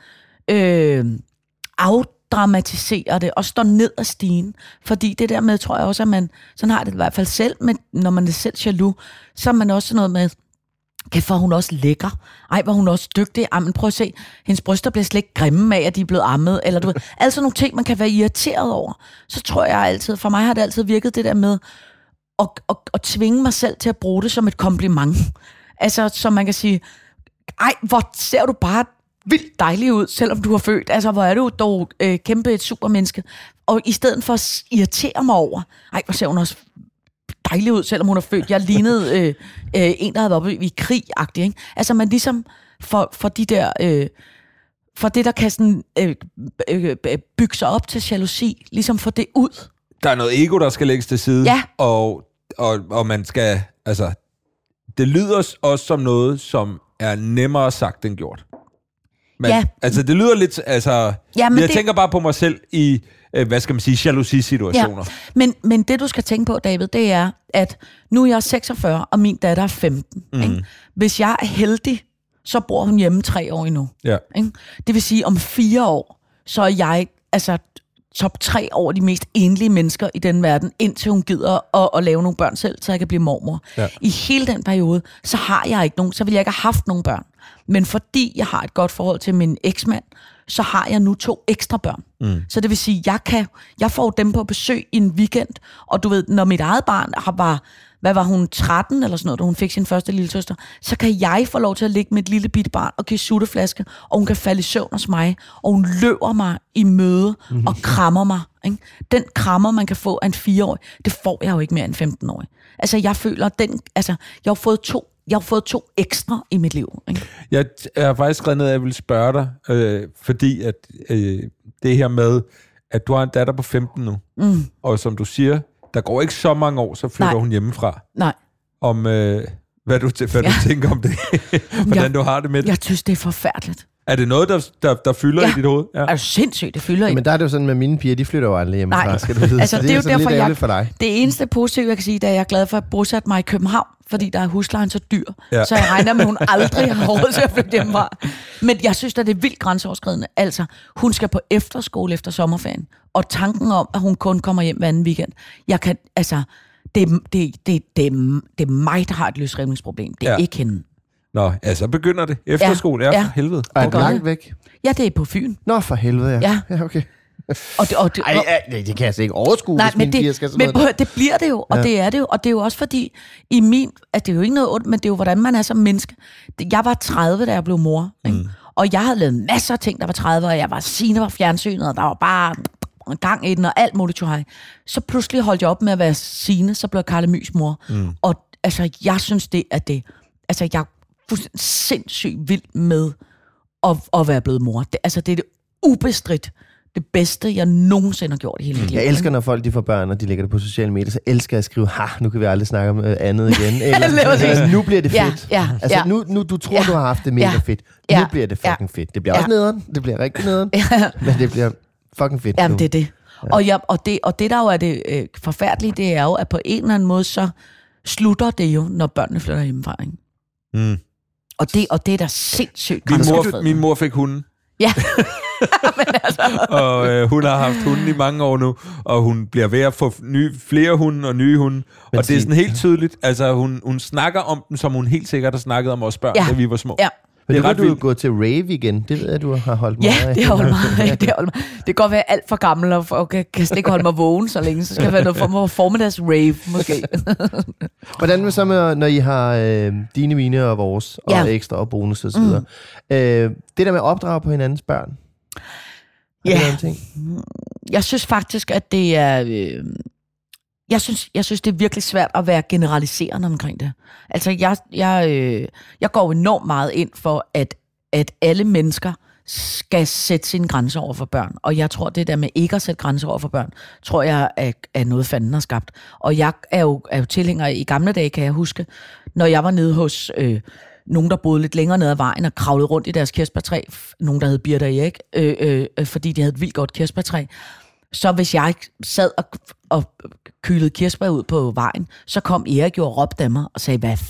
øh, afdramatiserer det og står ned ad stigen. Fordi det der med, tror jeg også, at man, sådan har det i hvert fald selv, men når man er selv jaloux, så er man også noget med, kæft, hvor hun også lækker. Ej, hvor hun også dygtig. Ej, men prøv at se, hendes bryster bliver slet ikke grimme af, at de er blevet ammet. Eller du ved, altså nogle ting, man kan være irriteret over. Så tror jeg altid, for mig har det altid virket det der med at, at, at tvinge mig selv til at bruge det som et kompliment. Altså, så man kan sige, ej, hvor ser du bare vildt dejlig ud, selvom du har født. Altså, hvor er du dog øh, kæmpe et supermenneske. Og i stedet for at irritere mig over, ej, hvor ser hun også dejlig ud, selvom hun er født. Jeg lignede øh, øh, en, der havde været oppe i krig-agtig, ikke? Altså, man ligesom for, for de der... Øh, for det, der kan sådan, øh, øh, bygge sig op til jalousi, ligesom få det ud. Der er noget ego, der skal lægges til side. Ja. Og, og, og man skal... Altså, det lyder også som noget, som er nemmere sagt end gjort. Men, ja. Altså, det lyder lidt... Altså, ja, men jeg det... tænker bare på mig selv i... hvad skal man sige, jalousi-situationer. Ja. Men, men det, du skal tænke på, David, det er, at nu er jeg seksogfyrre, og min datter er femten. Mm. Ikke? Hvis jeg er heldig, så bor hun hjemme tre år endnu. Ja. Ikke? Det vil sige, om fire år, så er jeg altså top tre over de mest enlige mennesker i den verden, indtil hun gider at, at lave nogle børn selv, så jeg kan blive mormor. Ja. I hele den periode, så har jeg ikke nogen, så vil jeg ikke have haft nogen børn. Men fordi jeg har et godt forhold til min eksmand, så har jeg nu to ekstra børn. Mm. Så det vil sige, jeg kan, jeg får dem på besøg i en weekend, og du ved, når mit eget barn har var, hvad var hun, tretten eller sådan noget, da hun fik sin første lille søster, så kan jeg få lov til at ligge med et lille bitte barn og give sutteflaske, og hun kan falde i søvn hos mig, og hun løber mig i møde mm. og krammer mig. Ikke? Den krammer, man kan få af en fireårig, det får jeg jo ikke mere end femten-årig. Altså, jeg føler, den, altså, jeg har fået to Jeg har fået to ekstra i mit liv. Ikke? Jeg er faktisk skrevet ned, at jeg vil spørge dig, øh, fordi at øh, det her med, at du har en datter på femten nu, mm. og som du siger, der går ikke så mange år, så flytter Nej. hun hjemmefra. Nej. Om, øh, hvad du, hvad ja. du tænker om det, hvordan jeg, du har det med det. Jeg synes, det er forfærdeligt. Er det noget, der, der, der fylder ja. i dit hoved? Ja, er det sindssygt, det fylder i. Men der er det jo sådan med mine piger, de flytter jo aldrig hjemmefra. Nej, skal du vide. altså det, det er jo derfor, jeg, for dig. Det eneste positive, jeg kan sige, det er, at jeg er glad for at bosætte mig i København, fordi der er huslejen så dyr. Ja. Så jeg regner med, at hun aldrig har råd til at flytte hjemmefra. Men jeg synes, at det er vildt grænseoverskridende. Altså, hun skal på efterskole efter sommerferien, og tanken om, at hun kun kommer hjem hver anden weekend. Jeg kan, altså, det, det, det, det, det, det er mig, der har et løsrivningsproblem. Det er ja. ikke hende. Nå, ja, så begynder det. Efterskole, ja, ja for helvede. Og er det langt væk? Ja, det er på Fyn. Nå, for helvede, ja. Ja, ja okay. Og det, og det, Ej, ja, det kan jeg altså ikke overskue, nej, hvis mine det, piger skal sådan men noget. Men det bliver det jo, og ja. det er det jo. Og det er jo også fordi, i min, at det er jo ikke noget ondt, men det er jo, hvordan man er som menneske. Jeg var tredive, da jeg blev mor. Ikke? Mm. Og jeg havde lavet masser af ting, der var tredive, og jeg var Signe var fjernsynet, og der var bare gang i den, og alt muligt tjohej. Så pludselig holdt jeg op med at være Signe, så blev jeg Karle Mys mor. Mm. Og altså, jeg synes det er det. Altså, jeg er sindssygt vild med at, at være blevet mor. Det, altså, det er det ubestridt det bedste, jeg nogensinde har gjort i hele mit liv. Jeg elsker, når folk de får børn, og de lægger det på sociale medier, så elsker jeg at skrive, ha, nu kan vi aldrig snakke om andet igen. Eller, altså, nu bliver det fedt. Ja, ja, altså, ja. Nu, nu, du tror, ja, du har haft det mega ja, fedt. Nu ja, bliver det fucking ja, fedt. Det bliver ja. også nederen. Det bliver rigtig nederen. Ja. Men det bliver fucking fedt. Jamen, nu. det er det. Ja. Og, ja, og det. Og det, der jo er det øh, forfærdelige, det er jo, at på en eller anden måde, så slutter det jo, når børnene flytter hjemmefra. Ikke? Mm. Og, det, og det er da sindssygt. Min mor, min mor fik hunden. Ja. Men altså. og øh, hun har haft hunden i mange år nu, og hun bliver ved at få nye, flere hunde og nye hunde. Men og det er sådan helt tydeligt, altså hun, hun snakker om dem, som hun helt sikkert har snakket om os børn, ja. da vi var små. Ja. Men det er ret du gå til rave igen. Det ved jeg, du har holdt mig ja, af. Det har holdt mig af. Det, har holdt mig. Det kan godt være alt for gammel, og, og kan, kan slet ikke holde mig vågen så længe. Så skal det være noget form for formiddags rave, måske. Hvordan med så med, når I har øh, dine, mine og vores, og ja. ekstra og bonus og så videre. Mm. Øh, det der med at opdrage på hinandens børn. Ja. Jeg synes faktisk, at det er... Øh, Jeg synes, jeg synes, det er virkelig svært at være generaliserende omkring det. Altså, jeg, jeg, øh, jeg går enormt meget ind for, at, at alle mennesker skal sætte sine grænser over for børn. Og jeg tror, det der med ikke at sætte grænser over for børn, tror jeg er, er noget fanden har skabt. Og jeg er jo, er jo tilhænger, i gamle dage kan jeg huske, når jeg var nede hos øh, nogen, der boede lidt længere nede ad vejen og kravlede rundt i deres kirsebærtræ, nogen, der hed Birte og Erik, øh, øh, fordi de havde et vildt godt kirsebærtræ. Så hvis jeg sad og, og kylede kirsebær ud på vejen, så kom Erik jo og råbte af mig og sagde, hvad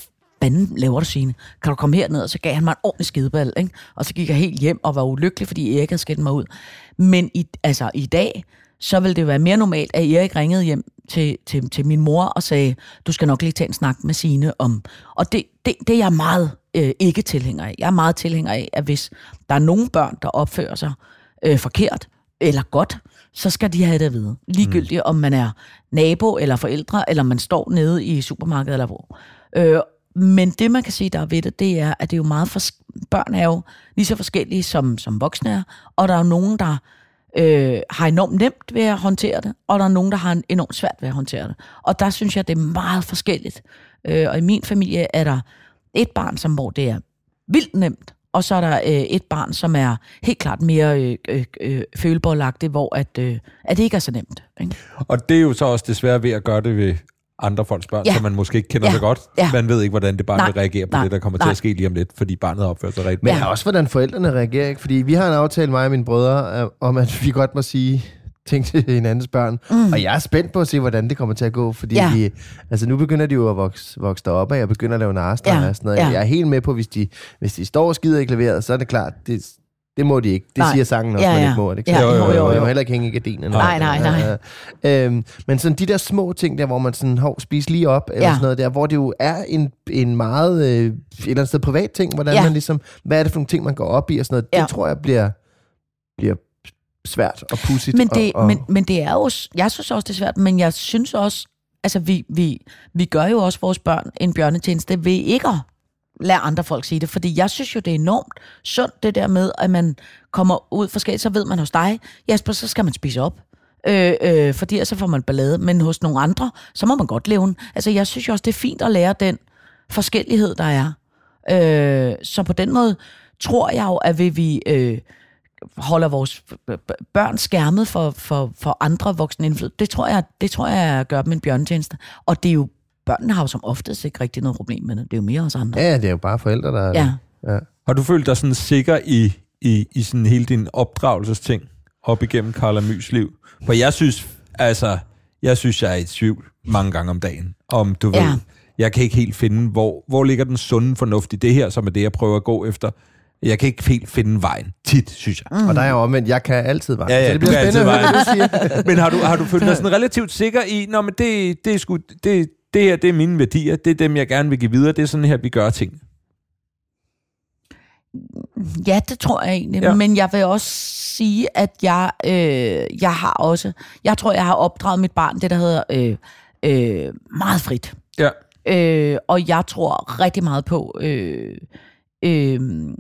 fanden laver du, Signe? Kan du komme herned? Og så gav han mig en ordentlig skideball, ikke? Og så gik jeg helt hjem og var ulykkelig, fordi Erik havde skældt mig ud. Men i, altså, i dag, så ville det være mere normalt, at Erik ringede hjem til, til, til min mor og sagde, du skal nok lige tage en snak med Signe om... Og det, det, det er jeg meget øh, ikke tilhænger af. Jeg er meget tilhænger af, at hvis der er nogle børn, der opfører sig øh, forkert eller godt, så skal de have det at vide. Ligegyldigt, mm. om man er nabo eller forældre, eller man står nede i supermarkedet eller hvor. Øh, men det, man kan sige, der er ved det, det er, at det er jo meget fors- børn er jo lige så forskellige, som, som voksne er, og der er jo nogen, der øh, har enormt nemt ved at håndtere det, og der er nogen, der har enormt svært ved at håndtere det. Og der synes jeg, det er meget forskelligt. Øh, og i min familie er der et barn, som hvor det er vildt nemt, og så er der øh, et barn, som er helt klart mere øh, øh, øh, føleboldagtigt, hvor at, øh, at det ikke er så nemt. Ikke? Og det er jo så også desværre ved at gøre det ved andre folks børn, ja. Som man måske ikke kender ja. Så godt. Ja. Man ved ikke, hvordan det barn nej. Vil reagere på nej. Det, der kommer nej. Til at ske lige om lidt, fordi barnet opfører sig rigtigt. Men ja. Også, hvordan forældrene reagerer, ikke? Fordi vi har en aftale, mig og mine brødre, om at vi godt må sige ting til hinandens børn. Mm. Og jeg er spændt på at se, hvordan det kommer til at gå, fordi ja. de, altså nu begynder de jo at vokse, vokse derop af, og begynder at lave narster ja. Og sådan noget. Ja. Jeg er helt med på, hvis de, hvis de står og skider i klaveret, så er det klart, det, det må de ikke. Det nej. Siger sangen også, ja, ja. Man ikke må. Det ja, jo, jo, jo, jo. Jeg må heller ikke hænge i gardinerne. Nej, nej, nej. Ja. Øhm, men sådan de der små ting der, hvor man sådan, hov, spiser lige op, eller ja. Sådan noget der, hvor det jo er en, en meget, øh, et eller andet sted privat ting, hvordan ja. Man ligesom, hvad er det for nogle ting, man går op i, og sådan noget. Ja. Det tror jeg bliver, bliver svært og pudsigt. Men det, og, og... Men, men det er jo, jeg synes også, det er svært, men jeg synes også, altså vi, vi, vi gør jo også vores børn en bjørnetjeneste ved ikke at lade andre folk sige det, fordi jeg synes jo, det er enormt sundt, det der med, at man kommer ud forskelligt, så ved man hos dig, Jasper, så skal man spise op, øh, øh, fordi så får man ballade, men hos nogle andre, så må man godt leve. Altså, jeg synes jo også, det er fint at lære den forskellighed, der er. Øh, så på den måde tror jeg jo, at vi øh, holder vores børn skærmet for, for, for andre voksne indflydelse. Det tror jeg, det tror jeg gør dem en bjørnetjeneste. Og det er jo, børnene har jo som oftest ikke rigtig noget problem med det. Det er jo mere os andre. Ja, det er jo bare forældre, der er ja. Ja. Har du følt dig sådan sikker i, i, i sådan hele din opdragelsesting op igennem Carla My's liv? For jeg synes, altså, jeg synes, jeg er i tvivl mange gange om dagen. Om du ja. Ved, jeg kan ikke helt finde, hvor, hvor ligger den sunde fornuft i det her, som er det, jeg prøver at gå efter. Jeg kan ikke helt finde vejen. Tit, synes jeg. Mm. Og der er jo omvendt, jeg kan altid vejen. Ja, ja, så det bliver spændende, hvad du siger. Men har du, har du følt dig sådan relativt sikker i, nå, men det, det er sgu, det, det her, det er mine værdier, det er dem, jeg gerne vil give videre, det er sådan her, vi gør ting? Ja, det tror jeg egentlig. Ja. Men jeg vil også sige, at jeg, øh, jeg har også, jeg tror, jeg har opdraget mit barn, det der hedder øh, øh, meget frit. Ja. Øh, og jeg tror rigtig meget på, øh, øh,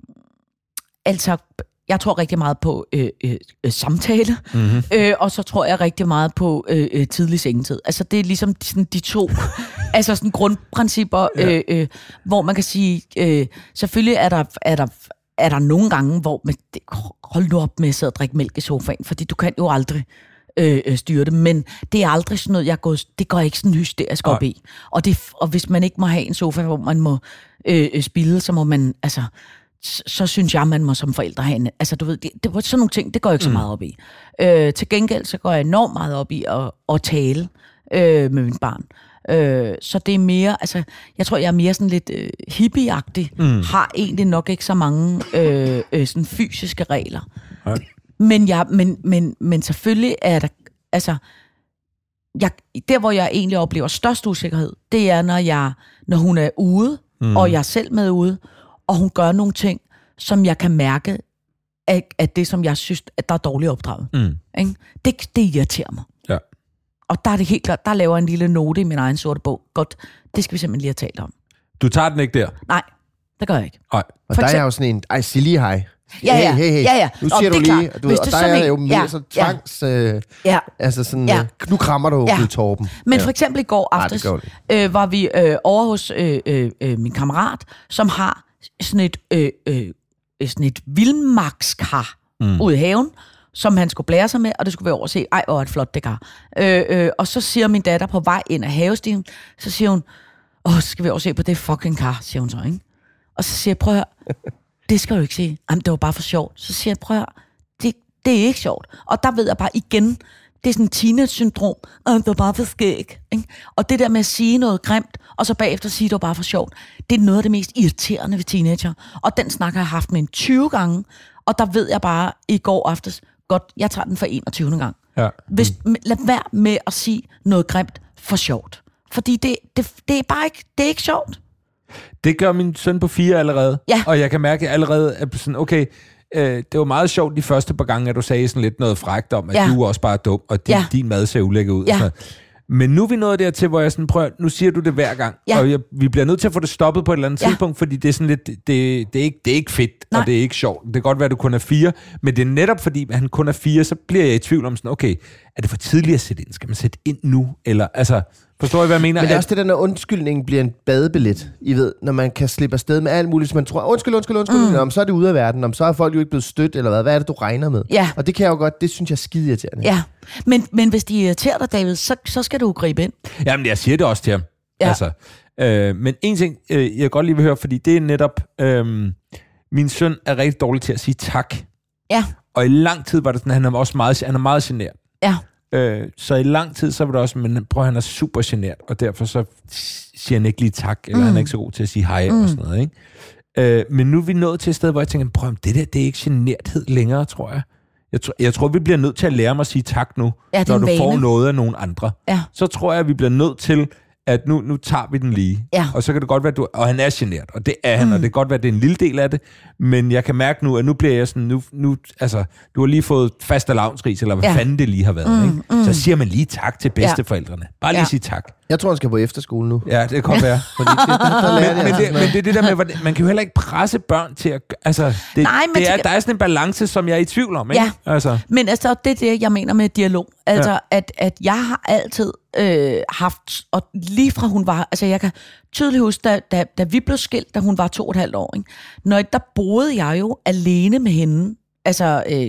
altså, jeg tror rigtig meget på øh, øh, samtale, mm-hmm. øh, og så tror jeg rigtig meget på øh, tidlig sengetid. Altså, det er ligesom sådan de to altså sådan grundprincipper, ja. øh, øh, hvor man kan sige, øh, selvfølgelig er der, er der, er der nogle gange, hvor man, hold nu op med at sidde og drikke mælk i sofaen, fordi du kan jo aldrig øh, styre det, men det er aldrig sådan noget, jeg går, det går ikke sådan hysterisk op i. Og, det, og hvis man ikke må have en sofa, hvor man må øh, spille, så må man, altså, så, så synes jeg, man må som forældre have en, altså du ved, det, det var sådan nogle ting, det går jeg ikke så meget op i. Øh, til gengæld, så går jeg enormt meget op i at, at tale øh, med min barn. Øh, så det er mere, altså, jeg tror, jeg er mere sådan lidt øh, hippieagtig, mm. har egentlig nok ikke så mange øh, øh, sådan fysiske regler. Okay. Men, jeg, men, men, men selvfølgelig er der, altså, jeg, der hvor jeg egentlig oplever størst usikkerhed, det er, når, jeg, når hun er ude, mm. og jeg er selv med ude, og hun gør nogle ting, som jeg kan mærke, at, at det, som jeg synes, at der er dårligt opdraget. Mm. Ikke? Det, det irriterer mig. Ja. Og der er det helt klart, der laver jeg en lille note i min egen sorte bog. Godt, det skal vi simpelthen lige have talt om. Du tager den ikke der? Nej, det gør jeg ikke. Nej. Og der er jo sådan en, ej, sig lige hej. Ja, ja, hey, hey, hey. ja, ja. Nu siger og du lige, du, og der er jo mere ja, så tvangs, ja. Øh, ja. altså sådan, ja. øh, nu krammer du ja. Torben. Men ja. For eksempel i går aftes, øh, var vi øh, over hos øh, øh, min kammerat, som har sådan et, øh, øh, sådan et vildmarkskar mm. ude i haven, som han skulle blære sig med, og det skulle være over at se, ej, hvor et flot det kar. Øh, øh, og så siger min datter på vej ind af havestien, så siger hun, åh, så skal vi over se på det fucking kar, siger hun så, ikke? Og så siger jeg, prøv at høre, det skal du ikke sige. Jamen, det var bare for sjovt. Så siger jeg, prøv at høre, det, det er ikke sjovt. Og der ved jeg bare igen, det er sådan en teenage-syndrom, og det er bare for skæg. Ikke? Og det der med at sige noget grimt, og så bagefter sige, det var bare for sjovt, det er noget af det mest irriterende ved teenager. Og den snak har jeg haft med en tyve gange, og der ved jeg bare i går aftes, godt, jeg tager den for enogtyvende gang. Ja. Hvis, lad være med at sige noget grimt for sjovt. Fordi det, det, det er bare ikke, det er ikke sjovt. Det gør min søn på fire allerede. Ja. Og jeg kan mærke allerede, at sådan, okay, øh, det var meget sjovt de første par gange, at du sagde sådan lidt noget frækt om, at ja. du også bare er dum, og din, ja. din mad ser ulækker ud. Ja. Og sådan. Men nu er vi nået dertil, hvor jeg sådan prøver, nu siger du det hver gang, ja. og jeg, vi bliver nødt til at få det stoppet på et eller andet ja. tidspunkt, fordi det er sådan lidt, det, det, er, ikke, det er ikke fedt, Nej. og det er ikke sjovt. Det kan godt være, at du kun er fire, men det er netop fordi, at han kun er fire, så bliver jeg i tvivl om sådan, okay, er det for tidligt at sætte ind? Skal man sætte ind nu? Eller, altså, forstår I, hvad jeg mener? Men det er også det der, når undskyldningen bliver en badebillet, I ved, når man kan slippe afsted med alt muligt, så man tror, undskyld, undskyld, undskyld, mm. om så er det ude af verden, om så er folk jo ikke blevet stødt, eller hvad, hvad er det, du regner med? Ja. Og det kan jeg jo godt, det synes jeg er skide irriterende. Ja, men, men hvis de irriterer dig, David, så, så skal du gribe ind. Jamen, jeg siger det også til ham. Ja. Altså, øh, men en ting, øh, jeg godt lige vil høre, fordi det er netop, øh, min søn er rigtig dårlig til at sige tak. Ja. Og i lang tid var det sådan, han er også meget, han er meget genert. Ja. Øh, så i lang tid, så var det også, men prøv, han er super genert, og derfor så siger han ikke lige tak, eller mm. han er ikke så god til at sige hej, mm. og sådan noget, ikke? Øh, men nu er vi nået til et sted, hvor jeg tænker, prøv, det der, det er ikke generthed længere, tror jeg. Jeg, tr- jeg tror, vi bliver nødt til at lære mig at sige tak nu, ja, når du vane. får noget af nogen andre. Ja. Så tror jeg, at vi bliver nødt til, at nu, nu tager vi den lige. Ja. Og så kan det godt være, at du... Og han er genert, og det er han, mm. og det kan godt være, at det er en lille del af det, men jeg kan mærke nu, at nu bliver jeg sådan... Nu, nu, altså, du har lige fået fastelavnsris, eller hvad ja. fanden det lige har været, mm. ikke? Mm. Så siger man lige tak til bedsteforældrene. Bare lige ja. sige tak. Jeg tror, han skal på efterskole nu. Ja, det kan godt være. Fordi det, men, men, det, men det er det der med, man kan jo heller ikke presse børn til at... Altså, det, Nej, men det er, der er sådan en balance, som jeg er i tvivl om, ikke? Ja, altså. Men altså, det er det, jeg mener med dialog. Altså, ja. at, at jeg har altid øh, haft... Og lige fra hun var... Altså, jeg kan tydeligt huske, da, da, da vi blev skilt, da hun var to og et halvt år, ikke? Når der boede jeg jo alene med hende. Altså... Øh,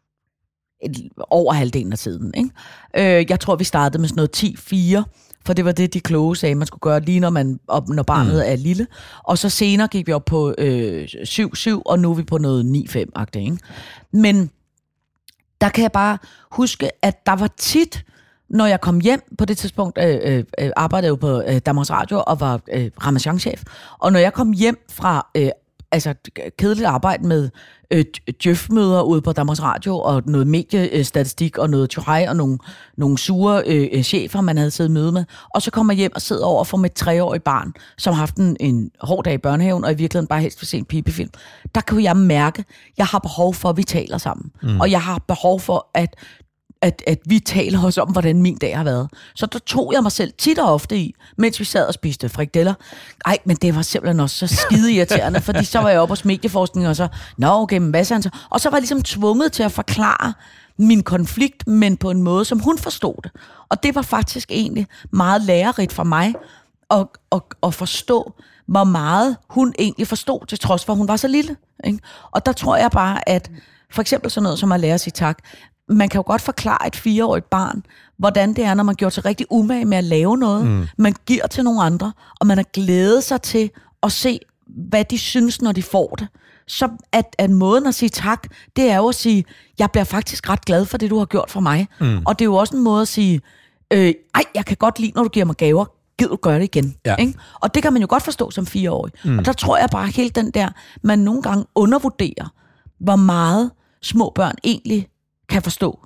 over halvdelen af tiden, ikke? Øh, jeg tror, vi startede med sådan noget ti fire, for det var det, de kloge sagde, man skulle gøre lige når, man, op, når barnet mm. er lille. Og så senere gik vi op på øh, syv syv, og nu er vi på noget ni fem-agtigt, ikke? Men der kan jeg bare huske, at der var tit, når jeg kom hjem, på det tidspunkt øh, øh, arbejdede jeg jo på øh, Danmarks Radio og var øh, Ramachan-chef, og når jeg kom hjem fra øh, altså kedeligt arbejde med øh, djøf-møder ude på Danmarks Radio, og noget mediestatistik, og noget tjohej, og nogle, nogle sure øh, chefer, man havde siddet møde med. Og så kommer jeg hjem og sidder over for mit treårige barn, som har haft en, en hård dag i børnehaven, og i virkeligheden bare helst vil se en pibefilm. Der kan jeg mærke, at jeg har behov for, at vi taler sammen. Mm. Og jeg har behov for, at At, at vi taler også om, hvordan min dag har været. Så der tog jeg mig selv tit og ofte i, mens vi sad og spiste frikadeller. Ej, men det var simpelthen også så skide irriterende, fordi så var jeg oppe hos medieforskning, og så, nå okay, men hvad sagde han så? Og så var jeg ligesom tvunget til at forklare min konflikt, men på en måde, som hun forstod det. Og det var faktisk egentlig meget lærerigt for mig, at, at, at forstå, hvor meget hun egentlig forstod, til trods for, at hun var så lille. Ikke? Og der tror jeg bare, at for eksempel sådan noget som at lære at sige tak, man kan jo godt forklare et fireårigt barn, hvordan det er, når man gjort sig rigtig umage med at lave noget. Mm. Man giver til nogle andre, og man har glædet sig til at se, hvad de synes, når de får det. Så at, at måden at sige tak, det er jo at sige, jeg bliver faktisk ret glad for det, du har gjort for mig. Mm. Og det er jo også en måde at sige, øh, ej, jeg kan godt lide, når du giver mig gaver. Gider du gøre det igen? Ja. Ikke? Og det kan man jo godt forstå som fireårig. Mm. Og der tror jeg bare helt den der, man nogle gange undervurderer, hvor meget små børn egentlig kan forstå.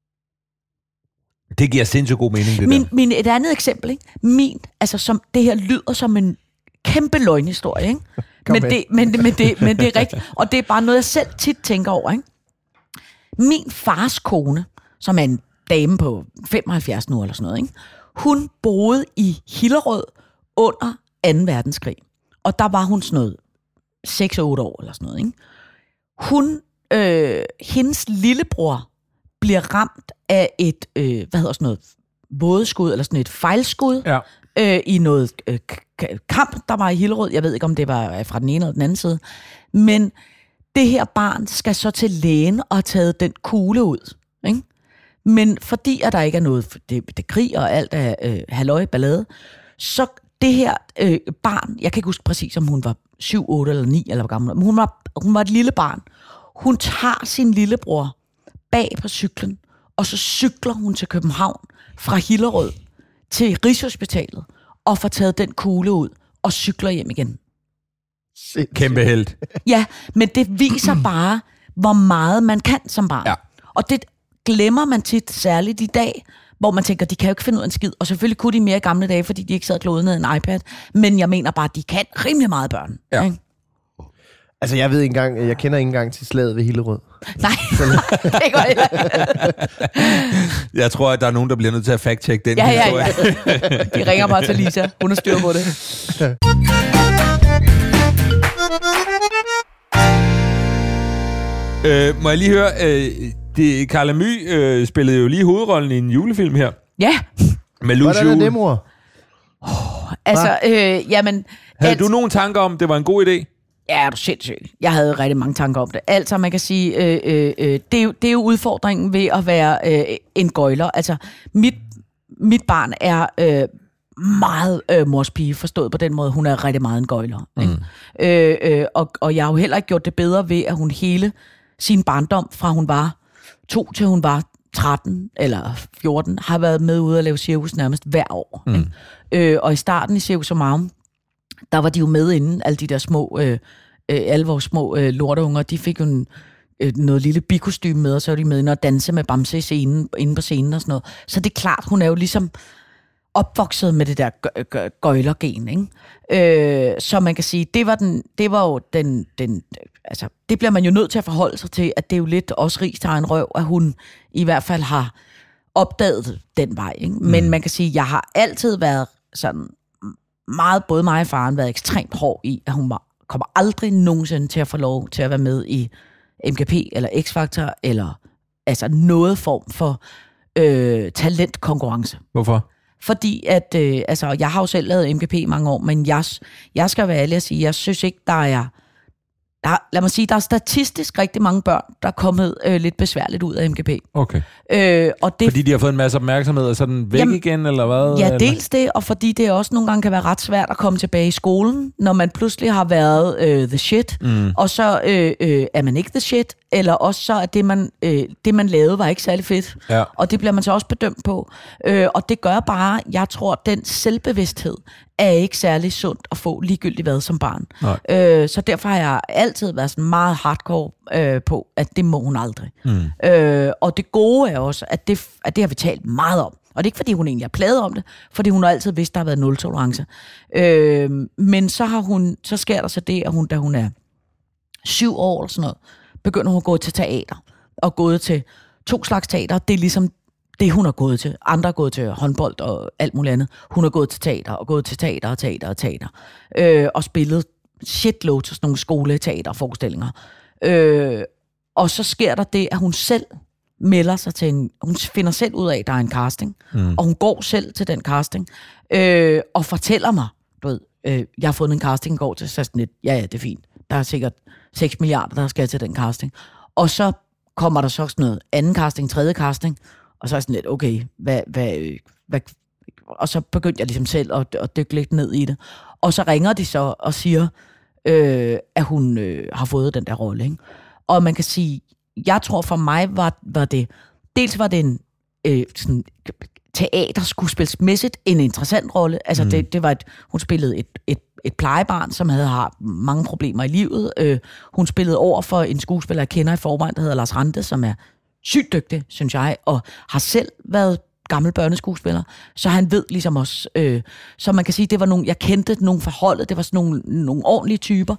Det giver sindssygt god mening, det min, der. Min, et andet eksempel, ikke? Min, altså som, det her lyder som en kæmpe løgnhistorie, ikke? Men det, men, men, det, men det er rigtigt. Og det er bare noget, jeg selv tit tænker over, ikke? Min fars kone, som er en dame på femoghalvfjerds nu eller sådan noget, ikke? Hun boede i Hillerød under anden verdenskrig. Og der var hun sådan noget seks otte år eller sådan noget, ikke? Hun Øh, hendes lillebror bliver ramt af et, øh, hvad hedder sådan noget, vådeskud, eller sådan et fejlskud, ja. øh, i noget øh, k- kamp, der var i Hillerød. Jeg ved ikke, om det var fra den ene eller den anden side. Men det her barn skal så til lægen og have taget den kugle ud. Ikke? Men fordi at der ikke er noget, det, det krig og alt er øh, halløj ballade, så det her øh, barn, jeg kan ikke huske præcis, om hun var syv, otte eller ni, eller hvor gammel, men hun var, hun var et lille barn. Hun tager sin lillebror bag på cyklen og så cykler hun til København fra Hillerød til Rigshospitalet, og får taget den kugle ud, og cykler hjem igen. Kæmpe helt. Ja, men det viser bare, hvor meget man kan som barn. Ja. Og det glemmer man tit, særligt i dag, hvor man tænker, de kan jo ikke finde ud af en skid. Og selvfølgelig kunne de mere i gamle dage, fordi de ikke sad og klodede ned en iPad. Men jeg mener bare, de kan rimelig meget børn. Ja. Ikke? Altså, jeg ved ikke engang, jeg kender ikke engang til slaget ved Hillerød. Nej, det går ikke. Jeg tror, at der er nogen, der bliver nødt til at fact-check den Ja, ja, historie. ja. De ringer bare til Lisa. Hun har styr på det. øh, må jeg lige høre, øh, det, Carla My øh, spillede jo lige hovedrollen i en julefilm her. Ja. Med Lucy Hvordan er Jule. det, mor? Oh, altså, øh, jamen... Havde alt... du nogen tanker om, det var en god idé? Ja, er du sindssygt. Jeg havde rigtig mange tanker om det. Altså, man kan sige, øh, øh, øh, det, er jo, det er jo udfordringen ved at være øh, en gøjler. Altså, mit, mit barn er øh, meget øh, morspige, forstået på den måde. Hun er rigtig meget en gøjler. Mm. Øh, øh, og, og jeg har jo heller ikke gjort det bedre ved, at hun hele sin barndom, fra hun var to til hun var tretten eller fjorten, har været med ude at lave cirkus nærmest hver år. Mm. Øh, og i starten i Cirkus Amarum, der var de jo med inden, alle de der små, øh, øh, alle vores små øh, lorteunger, de fik jo en, øh, noget lille bikostyme med, og så var de med inde og danse med Bamse i scenen, inde på scenen og sådan noget. Så det er klart, hun er jo ligesom opvokset med det der gø- gø- gøjlergen, ikke? Øh, så man kan sige, det var, den, det var jo den, den, altså, det bliver man jo nødt til at forholde sig til, at det er jo lidt også rig til egen røv, at hun i hvert fald har opdaget den vej, ikke? Men mm. man kan sige, jeg har altid været sådan meget, både mig og faren, været ekstremt hård i, at hun var, kommer aldrig nogensinde til at få lov til at være med i M G P eller X-Factor, eller altså noget form for øh, talentkonkurrence. Hvorfor? Fordi at, øh, altså, jeg har jo selv lavet M G P i mange år, men jeg, jeg skal være ærlig at sige, jeg synes ikke, der er, der, lad mig sige, der er statistisk rigtig mange børn, der er kommet øh, lidt besværligt ud af M G P. Okay. Øh, og det, fordi de har fået en masse opmærksomhed, og så den væk jamen, igen, eller hvad? Ja, eller? dels det, og fordi det også nogle gange kan være ret svært at komme tilbage i skolen, når man pludselig har været øh, the shit, mm. og så øh, øh, er man ikke the shit, eller også så er det, man, øh, det, man lavede, var ikke særlig fedt. Ja. Og det bliver man så også bedømt på. Øh, og det gør bare, jeg tror, den selvbevidsthed er ikke særlig sundt at få ligegyldigt hvad som barn. Øh, så derfor har jeg altid været sådan meget hardcore øh, på, at det må hun aldrig. Mm. Øh, og det gode er også, at det, at det har vi talt meget om. Og det er ikke, fordi hun egentlig er plaget om det, fordi hun har altid vidst, der har været nul-tolerance. Øh, men så, har hun, så sker der så det, at hun, da hun er syv år eller sådan noget, begynder hun at gå til teater. Og gået til to slags teater. Det er ligesom det, hun har gået til. Andre har gået til håndbold og alt muligt andet. Hun har gået til teater, og gået til teater og teater og teater. Øh, og spillet shitload til sådan nogle skoleteaterforestillinger. Øh, og så sker der det, at hun selv melder sig til en... Hun finder selv ud af, at der er en casting. Mm. Og hun går selv til den casting. Øh, og fortæller mig, du ved, øh, jeg har fået en casting, går til, så sådan lidt, ja, ja, det er fint. Der er sikkert seks milliarder, der skal til den casting. Og så kommer der så sådan noget anden casting, tredje casting, og så er sådan lidt, okay, hvad, hvad, hvad, og så begyndte jeg ligesom selv at, at dykke lidt ned i det. Og så ringer de så og siger, øh, at hun øh, har fået den der rolle, ikke? Og man kan sige, jeg tror for mig var, var det, dels var det en øh, sådan, teaterskuespilsmæssigt en interessant rolle. Altså mm. det, det var et, hun spillede et, et et plejebarn, som havde har mange problemer i livet. Øh, hun spillede over for en skuespiller, jeg kender i forvejen, der hedder Lars Rante, som er sygt dygtig, synes jeg, og har selv været gammel børneskuespiller, så han ved ligesom også, øh, så man kan sige, det var nogle, jeg kendte nogle forholdet, det var sådan nogle, nogle ordentlige typer,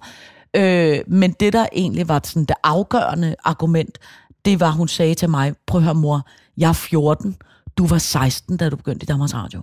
øh, men det, der egentlig var sådan det afgørende argument, det var, hun sagde til mig, prøv at høre, mor, jeg er fjorten, du var seksten, da du begyndte i Danmarks Radio.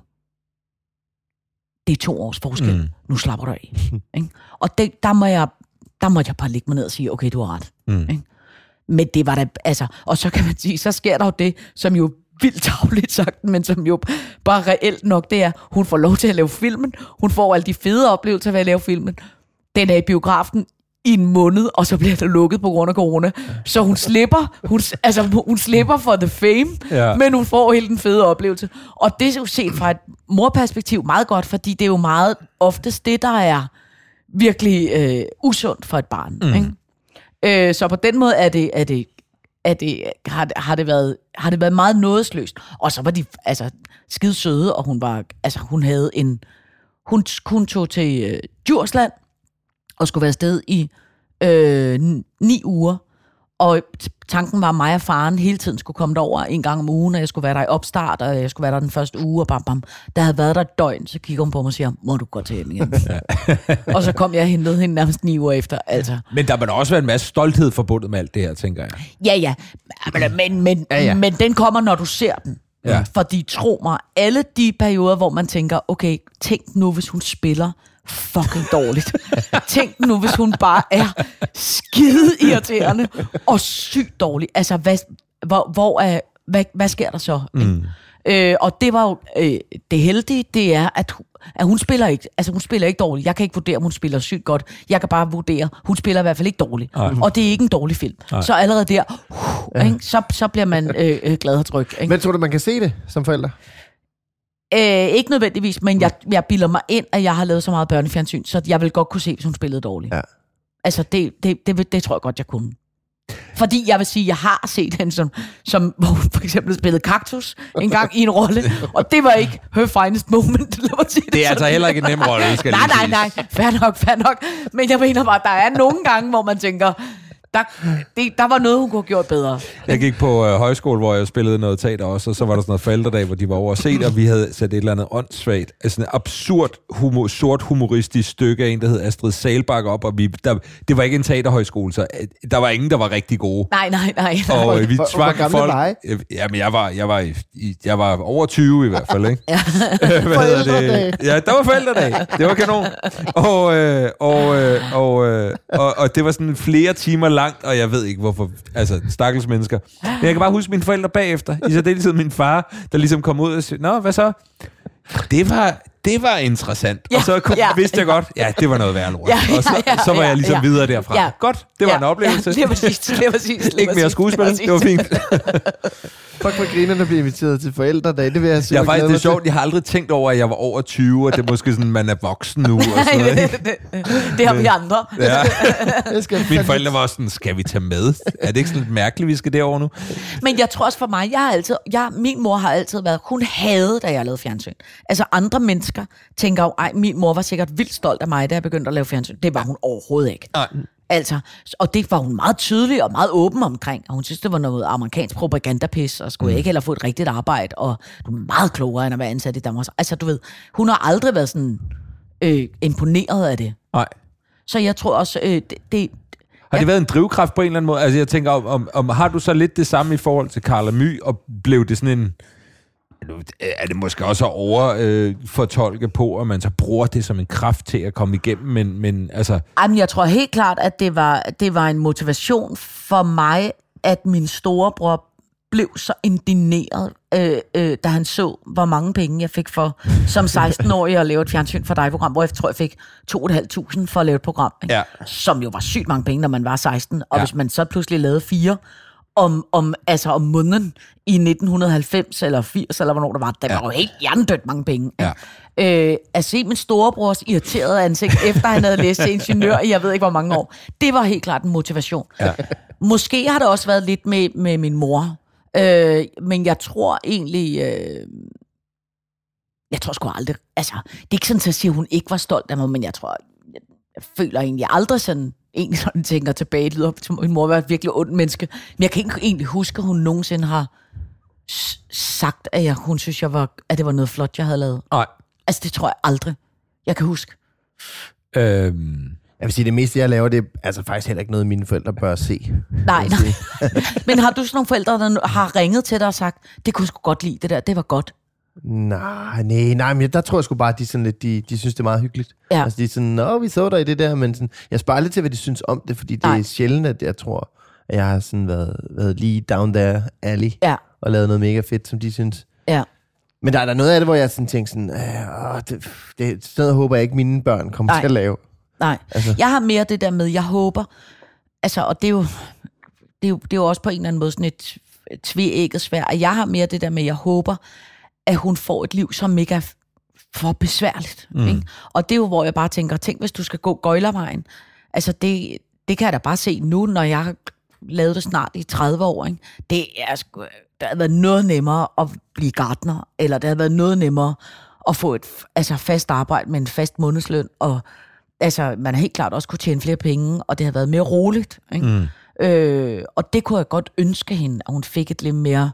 Det er to års forskel. Mm. Nu slapper du af. Ikke? Og det, der, må jeg, der måtte jeg bare ligge mig ned og sige, okay, du har ret. Mm. Ikke? Men det var da, altså, og så kan man sige, så sker der jo det, som jo vildt tavligt sagt, men som jo bare reelt nok, det er, hun får lov til at lave filmen, hun får alle de fede oplevelser ved at lave filmen, den er i biografen i en måned, og så bliver det lukket på grund af corona. Så hun slipper, hun, altså hun slipper for the fame, ja. Men hun får hele den fede oplevelse. Og det er jo set fra et morperspektiv meget godt, fordi det er jo meget oftest det, der er virkelig øh, usundt for et barn. Mm. Ikke? Øh, så på den måde er det, er det er det, har, har, det været, har det været meget nådesløst. Og så var de altså skide søde, og hun var, altså hun havde en, hun, hun tog til øh, Djursland, og skulle være afsted i øh, ni uger. Og tanken var, at mig og faren hele tiden skulle komme derover en gang om ugen, og jeg skulle være der i opstart, og jeg skulle være der den første uge, og bam, bam. Da jeg havde været der et døgn, så kigger hun på mig og siger, må du gå til hjem igen? Og så kom jeg og hentede hende nærmest ni uger efter. Altså. Men der må da også være en masse stolthed forbundet med alt det her, tænker jeg. Ja, ja. Men, men, men, ja, ja. men den kommer, når du ser den. Ja. Fordi tro mig, alle de perioder, hvor man tænker, okay, tænk nu, hvis hun spiller fucking dårligt. Tænk nu, hvis hun bare er skide irriterende og sygt dårlig. Altså, hvad, hvor, hvor er, hvad, hvad sker der så? Mm. Øh, og det var jo øh, det heldige, det er, at, at hun spiller ikke, altså hun spiller ikke dårligt. Jeg kan ikke vurdere, om hun spiller sygt godt. Jeg kan bare vurdere, hun spiller i hvert fald ikke dårligt. Ej. Og det er ikke en dårlig film. Ej. Så allerede der, uh, ja. ikke? Så, så bliver man øh, glad og tryg. Ikke? Men tror du, man kan se det som forælder? Øh, ikke nødvendigvis, men jeg, jeg bilder mig ind, at jeg har lavet så meget børnefjernsyn, så jeg vil godt kunne se, hvis hun spillede dårligt. Ja. Altså, det, det, det, det tror jeg godt, jeg kunne. Fordi jeg vil sige, at jeg har set hende, som, som hvor hun for eksempel spillede Kaktus en gang i en rolle, og det var ikke her finest moment. Lad mig sige det, det er altså heller ikke en nem rolle, skal nej, nej, nej, nej, fair nok, fair nok. Men jeg mener bare, der er nogle gange, hvor man tænker, der, det, der var noget, hun kunne have gjort bedre. Jeg gik på øh, højskole, hvor jeg spillede noget teater også, og så var der sådan noget forældredag, hvor de var over at se det, og vi havde sat et eller andet åndssvagt, altså en absurd, humor, sort humoristisk stykke af en, der hed Astrid Saalbach op, og vi, der, det var ikke en teaterhøjskole, så øh, der var ingen, der var rigtig gode. Nej, nej, nej. Og øh, vi tvang folk... Øh, jamen, jeg var, jeg, var i, jeg var over tyve i hvert fald, ikke? Ja. Hvad hedder det? Ja, der var forældredag. Det var kanon. Og, øh, og, øh, og, øh, og, og det var sådan flere timer langt, og jeg ved ikke hvorfor, altså stakkels mennesker. Men jeg kan bare huske mine forældre bagefter, i særdeleshed min far, der ligesom kom ud og sagde, nå, hvad så? Det var, det var interessant. Ja, og så kunne, ja, vidste jeg godt, ja, det var noget værre lort. Ja, ja, og så, ja, så var jeg ligesom ja, videre derfra. Ja, godt, det var ja, en oplevelse. Ja, det var præcis, det var præcis. Ikke mere skuespil, det var fint. Fuck, hvor griner, der bliver inviteret til forældredag. Det vil jeg sige. Jeg faktisk, det er sjovt, jeg har aldrig tænkt over, at jeg var over tyve, og det er måske sådan, man er voksen nu. Og sådan noget, det, det, det har vi andre. Ja. Mine forældre var også sådan, skal vi tage med? Er det ikke sådan lidt mærkeligt, vi skal derover nu? Men jeg tror også for mig, jeg har altid, jeg, min mor har altid været, hun havde, da jeg lavede fjernsyn. Altså andre mennesker tænker jo, ej, min mor var sikkert vildt stolt af mig, da jeg begyndte at lave fjernsyn. Det var hun overhovedet ikke. Nej. Altså, og det var hun meget tydelig og meget åben omkring, og hun synes, det var noget amerikansk propagandapis, og skulle mm. ikke heller få et rigtigt arbejde, og du er meget klogere end at være ansat i Danmark. Altså, du ved, hun har aldrig været sådan øh, imponeret af det. Nej. Så jeg tror også, øh, det... det har det ja. været en drivkraft på en eller anden måde? Altså, jeg tænker, om, om, om har du så lidt det samme i forhold til Carla My, og blev det sådan en... Er det måske også at overfortolke øh, på, at man så bruger det som en kraft til at komme igennem, men, men altså... Jamen, jeg tror helt klart, at det var, det var en motivation for mig, at min storebror blev så indigneret, øh, øh, da han så, hvor mange penge jeg fik for som seksten-årig at lave et fjernsyn for dig-program, hvor jeg tror, jeg fik to og et halvt tusind for at lave et program, ja. Som jo var sygt mange penge, når man var seksten, og ja. Hvis man så pludselig lavede fire, om, om, altså om måneden i nitten halvfems eller firs, eller hvornår det var. Der ja. Var jo helt hjernedødt mange penge. Ja. Øh, at se min storebrors irriterede ansigt, efter han havde læst til ingeniør i jeg ved ikke hvor mange år, det var helt klart en motivation. Ja. Måske har det også været lidt med, med min mor, øh, men jeg tror egentlig... Øh, jeg tror sgu aldrig... Altså, det er ikke sådan, at jeg siger, at hun ikke var stolt af mig, men jeg tror... Jeg, jeg føler egentlig aldrig sådan... egentlig sådan tænker tilbage, det lyder til min mor var et virkelig ondt menneske, men jeg kan ikke egentlig huske, at hun nogensinde har s- sagt, at jeg, hun synes, jeg var, at det var noget flot, jeg havde lavet. Nej. Altså, det tror jeg aldrig, jeg kan huske. Øhm. Jeg vil sige, det meste, jeg laver, det er altså faktisk heller ikke noget, mine forældre bør se. Nej, nej. Men har du sådan nogle forældre, der har ringet til dig og sagt, det kunne jeg sgu godt lide, det der, det var godt? Nej, nej, nej, men der tror jeg sgu bare, at de, sådan lidt, de, de synes, det er meget hyggeligt. Ja. Altså, de er sådan, nå, vi så dig i det der, men sådan, jeg spørger lidt til, hvad de synes om det, fordi det nej. Er sjældent, at jeg tror, at jeg har sådan været, været lige down there alley, ja. Og lavet noget mega fedt, som de synes. Ja. Men der er der noget af det, hvor jeg sådan tænker sådan, åh, det, det, sådan noget håber jeg ikke, mine børn kommer nej. Til at lave. Nej, altså. Jeg har mere det der med, jeg håber, altså, og det er jo, det er jo, det er jo også på en eller anden måde sådan et tveægget sværd, og jeg har mere det der med, jeg håber, at hun får et liv, som ikke er for besværligt. Mm. Ikke? Og det er jo, hvor jeg bare tænker, tænk, hvis du skal gå gøjlervejen. Altså, det, det kan jeg da bare se nu, når jeg lavet det snart i tredive år, ikke? Det er sgu, det har været noget nemmere at blive gartner, eller det har været noget nemmere at få et altså, fast arbejde med en fast månedsløn, og altså, man har helt klart også kunne tjene flere penge, og det har været mere roligt, ikke? Mm. Øh, og det kunne jeg godt ønske hende, at hun fik et lidt mere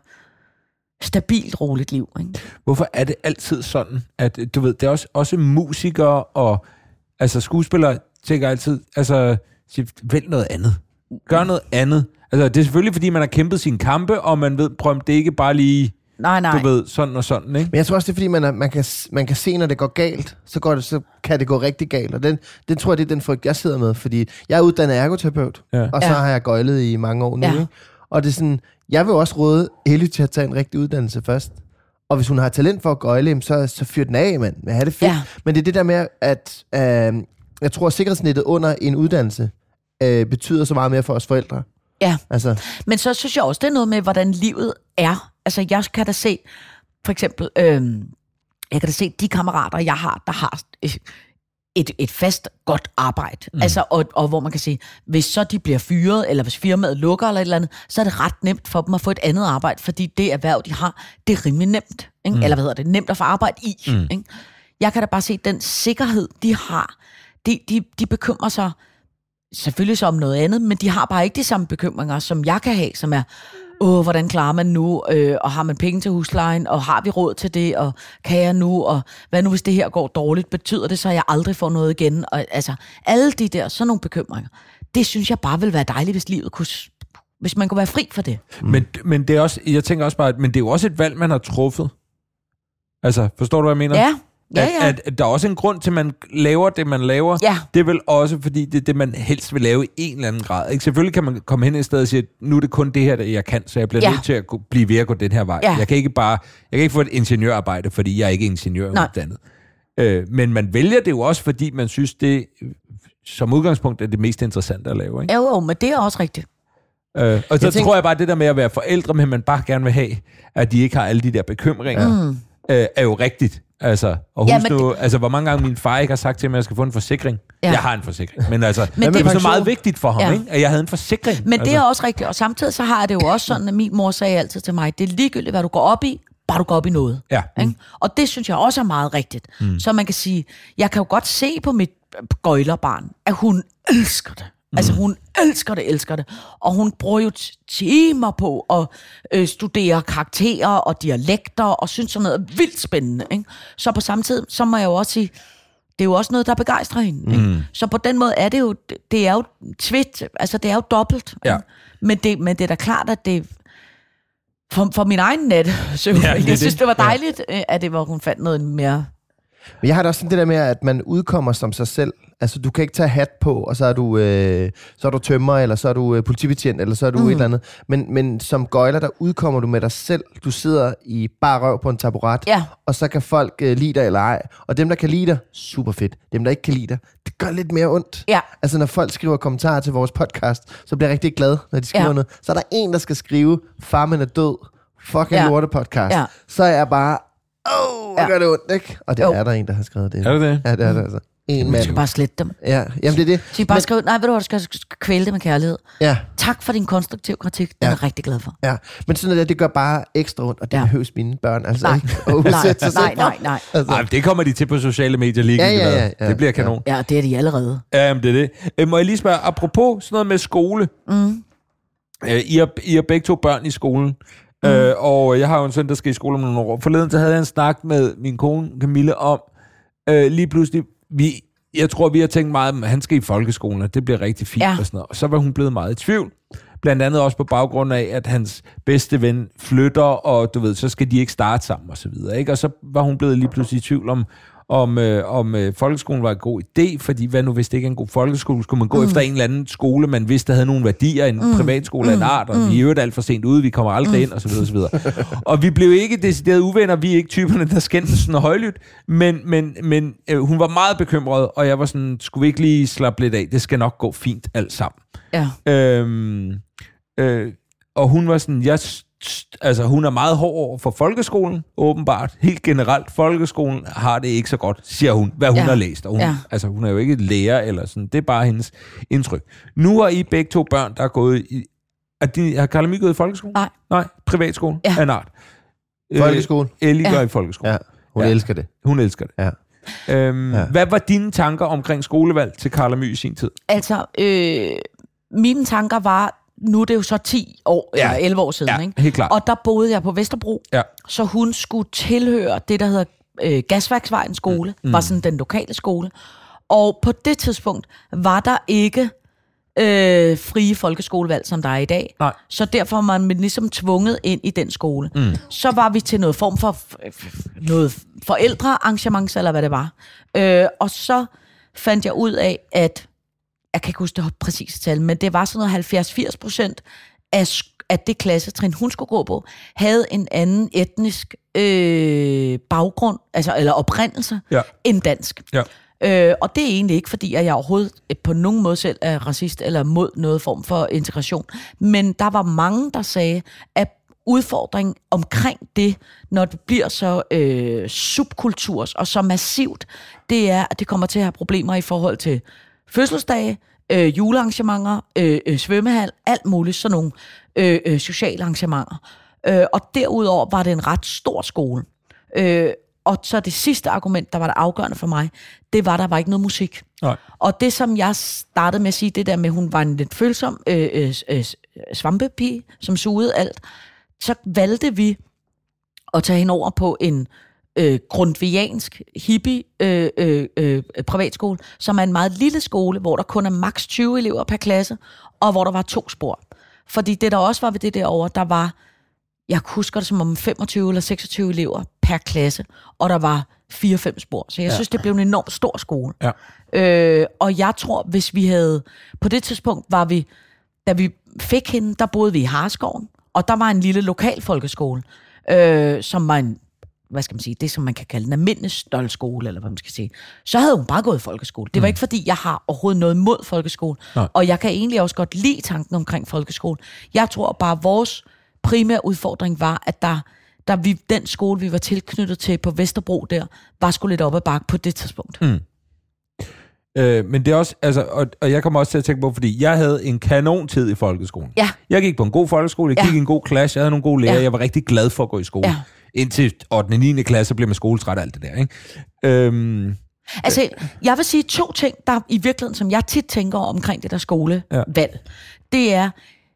stabilt, roligt liv, ikke? Hvorfor er det altid sådan, at du ved, det er også, også musikere og altså skuespillere tænker altid, altså, vælg noget andet. Gør noget andet. Altså, det er selvfølgelig, fordi man har kæmpet sine kampe, og man ved, prøv det er ikke bare lige, nej, nej. du ved, sådan og sådan, ikke? Men jeg tror også, det er, fordi man, er, man, kan, man kan se, når det går galt, så, går det, så kan det gå rigtig galt. Og den, den tror jeg, det er den frygt, jeg sidder med, fordi jeg er uddannet ergoterapeut, ja. og så ja. har jeg gøjlet i mange år nu, ja. ikke? Og det er sådan, jeg vil også råde Ellie til at tage en rigtig uddannelse først. Og hvis hun har talent for at gøjle, så, så fyr den af, mand. Men have det fedt. Ja. Men det er det der med, at øh, jeg tror, at sikkerhedsnettet under en uddannelse øh, betyder så meget mere for os forældre. Ja, altså. Men så synes jeg også, det er noget med, hvordan livet er. Altså, jeg kan da se, for eksempel, øh, jeg kan da se de kammerater, jeg har, der har et, et fast, godt arbejde. Mm. Altså, og, og hvor man kan sige, hvis så de bliver fyret, eller hvis firmaet lukker eller et eller andet, så er det ret nemt for dem at få et andet arbejde, fordi det erhverv, de har, det er rimelig nemt. Ikke? Mm. Eller hvad hedder det? Nemt at få arbejde i. Mm. Ikke? Jeg kan da bare se, den sikkerhed, de har, de, de, de bekymrer sig selvfølgelig så om noget andet, men de har bare ikke de samme bekymringer, som jeg kan have, som er, åh, hvordan klarer man nu, øh, og har man penge til huslejen, og har vi råd til det, og kan jeg nu, og hvad nu, hvis det her går dårligt, betyder det så, at jeg aldrig får noget igen, og altså, alle de der, sådan nogle bekymringer, det synes jeg bare vil være dejligt, hvis livet kunne, hvis man kunne være fri for det. Mm. Men, men det er også, jeg tænker også bare, men det er jo også et valg, man har truffet. Altså, forstår du, hvad jeg mener? Ja. Ja, ja. At, at der er også en grund til, at man laver det, man laver. Ja. Det er vel også, fordi det er det, man helst vil lave i en eller anden grad. Ikke? Selvfølgelig kan man komme hen i stedet og sige, nu er det kun det her, der jeg kan, så jeg bliver ja. nødt til at blive ved at gå den her vej. Ja. Jeg kan ikke bare, jeg kan ikke få et ingeniørarbejde, fordi jeg er ikke ingeniøruddannet. Øh, men man vælger det jo også, fordi man synes, det som udgangspunkt er det mest interessante at lave. Ikke? Jo, jo, men det er også rigtigt. Øh, og så jeg tænker, tror jeg bare, det der med at være forældre, men man bare gerne vil have, at de ikke har alle de der bekymringer, mm. øh, er jo rigtigt. Altså, og husk ja, nu, det... altså, hvor mange gange min far ikke har sagt til mig, at jeg skal få en forsikring. Ja. Jeg har en forsikring, men altså, men det var så meget vigtigt for ham, ja. ikke? At jeg havde en forsikring. Men altså. det er også rigtigt, og samtidig så har jeg det jo også sådan, at min mor sagde altid til mig, det er ligegyldigt, hvad du går op i, bare du går op i noget. Ja. Mm. Og det synes jeg også er meget rigtigt. Mm. Så man kan sige, jeg kan jo godt se på mit gøjlerbarn, at hun elsker det. Mm. Altså hun elsker det, elsker det. Og hun bruger jo timer på at øh, studere karakterer og dialekter, og synes sådan noget er vildt spændende. Ikke? Så på samme tid, så må jeg jo også sige, det er jo også noget, der begejstrer hende. Ikke? Mm. Så på den måde er det jo, det er jo tvidt, altså det er jo dobbelt. Ja. Men, det, men det er da klart, at det for, for min egen net, så ja, jeg det, synes, det var dejligt, ja. at det var, hun fandt noget mere. Men jeg har da også sådan det der med, at man udkommer som sig selv. Altså, du kan ikke tage hat på, og så er du, øh, så er du tømrer, eller så er du øh, politibetjent, eller så er du mm. et eller andet. Men, men som gøjler, der udkommer du med dig selv. Du sidder i bare røv på en taburet, ja. og så kan folk øh, lide dig eller ej. Og dem, der kan lide dig, super fedt. Dem, der ikke kan lide dig, det gør lidt mere ondt. Ja. Altså, når folk skriver kommentarer til vores podcast, så bliver jeg rigtig glad, når de skriver ja. noget. Så er der en, der skal skrive, far, man er død, fucking ja. lorte podcast. Ja. Så er jeg bare, åh, oh, hvor ja. gør det ondt, ikke? Og det jo. er der en, der har skrevet det. Er det det? Ja, det er det altså. En mand. Du skal bare slette dem. Ja, jamen det er det. Så I bare men... skrive, nej, ved du hvad, du skal kvæle det med kærlighed. Ja. Tak for din konstruktiv kritik, den ja. er jeg rigtig glad for. Ja, men sådan noget, det gør bare ekstra ondt, og det ja. behøves mine børn altså nej. ikke at udsætte sig nej, nej, nej, altså. Ej, det kommer de til på sociale medier lige. Ja, ja, ja, ja, det bliver kanon. Ja, det er de allerede. Ja, men det er det. Øh, må jeg lige spørge, apropos sådan noget med skole. Mm. Øh, I, har, I har begge to børn i skolen. Mm. Øh, og jeg har jo en søn, der skal i skole om nogle år. Forleden så havde jeg en snak med min kone Camille om, øh, lige pludselig, vi, jeg tror, vi har tænkt meget, at han skal i folkeskolen, og det bliver rigtig fint ja. og sådan noget. Og så var hun blevet meget i tvivl. Blandt andet også på baggrund af, at hans bedste ven flytter, og du ved, så skal de ikke starte sammen og så videre, ikke? Og så var hun blevet lige pludselig i tvivl om, om, øh, om øh, folkeskolen var en god idé, fordi hvad nu, hvis det ikke er en god folkeskole, skulle man gå mm. efter en eller anden skole, man vidste, der havde nogle værdier, en mm. privatskole af en art, og mm. vi er jo alt for sent ude, vi kommer aldrig mm. ind, og så videre, og så videre. Og vi blev ikke decideret uvenner, vi er ikke typerne, der skændtes sådan højlydt, men, men, men øh, hun var meget bekymret, og jeg var sådan, skulle vi ikke lige slappe lidt af, det skal nok gå fint alt sammen. Ja. Øhm, øh, og hun var sådan, jeg altså hun er meget hård over for folkeskolen, åbenbart. Helt generelt, folkeskolen har det ikke så godt, siger hun, hvad hun ja. har læst. Og hun, ja. Altså hun er jo ikke lærer eller sådan, det er bare hendes indtryk. Nu har I begge to børn, der er gået i Er de, har Karla My gået i folkeskole? Nej. Nej, privatskole Ja. af en art. Folkeskole? Øh, Ellie Ja. går i folkeskole. Ja, hun Ja. elsker det. Hun elsker det. Ja. Øhm, Ja. Hvad var dine tanker omkring skolevalg til Karla My i sin tid? Altså, øh, mine tanker var, nu er det jo så ti år, Ja. eller elleve år siden, Ja, ikke? helt klart. Og der boede jeg på Vesterbro, Ja. så hun skulle tilhøre det, der hedder øh, Gasværksvejens skole, mm. var sådan den lokale skole. Og på det tidspunkt var der ikke øh, frie folkeskolevalg, som der er i dag. Nej. Så derfor var man ligesom tvunget ind i den skole. Mm. Så var vi til noget form for noget forældrearrangement, eller hvad det var. Øh, og så fandt jeg ud af, at jeg kan ikke huske det præcise tal, men det var sådan noget halvfjerds til firs procent af, af det klassetrin, hun skulle gå på, havde en anden etnisk øh, baggrund, altså eller oprindelse, Ja. end dansk. Ja. Øh, og det er egentlig ikke, fordi jeg overhovedet på nogen måde selv er racist eller mod noget form for integration. Men der var mange, der sagde, at udfordringen omkring det, når det bliver så øh, subkulturs og så massivt, det er, at det kommer til at have problemer i forhold til fødselsdage, øh, julearrangementer, øh, øh, svømmehal, alt muligt, sådan nogle øh, øh, sociale arrangementer. Øh, og derudover var det en ret stor skole. Øh, og så det sidste argument, der var det afgørende for mig, det var, der var ikke noget musik. Nej. Og det, som jeg startede med at sige, det der med, at hun var en lidt følsom øh, øh, øh, svampepige, som sugede alt, så valgte vi at tage hende over på en øh, grundviansk hippie øh, øh, øh, privatskole, som er en meget lille skole, hvor der kun er maks tyve elever per klasse, og hvor der var to spor. Fordi det, der også var ved det derovre, der var, jeg husker det som om femogtyve eller seksogtyve elever per klasse, og der var fire fem spor. Så jeg ja. synes, det blev en enormt stor skole. Ja. Øh, og jeg tror, hvis vi havde... På det tidspunkt var vi... Da vi fik hende, der boede vi i Harskoven, og der var en lille lokal folkeskole, øh, som var en... Hvad skal man sige? Det, som man kan kalde en almindelig stoltskole, eller hvad man skal sige. Så havde hun bare gået i folkeskole. Det var mm. ikke, fordi jeg har overhovedet noget mod folkeskole. Nej. Og jeg kan egentlig også godt lide tanken omkring folkeskole. Jeg tror bare, at vores primære udfordring var, at der... der vi, den skole, vi var tilknyttet til på Vesterbro der, var sgu lidt op ad bakke på det tidspunkt. Mm. Øh, men det er også, altså, og, og jeg kommer også til at tænke på, fordi jeg havde en kanontid i folkeskolen. Ja. Jeg gik på en god folkeskole, jeg gik ja. i en god klasse, jeg havde nogle gode lærere, ja. jeg var rigtig glad for at gå i skole. Ja. Indtil ottende og niende klasse blev man skoletræt og alt det der, ikke? Øhm, altså, jeg vil sige to ting, der i virkeligheden, som jeg tit tænker omkring det der skolevalg. Ja. Det er,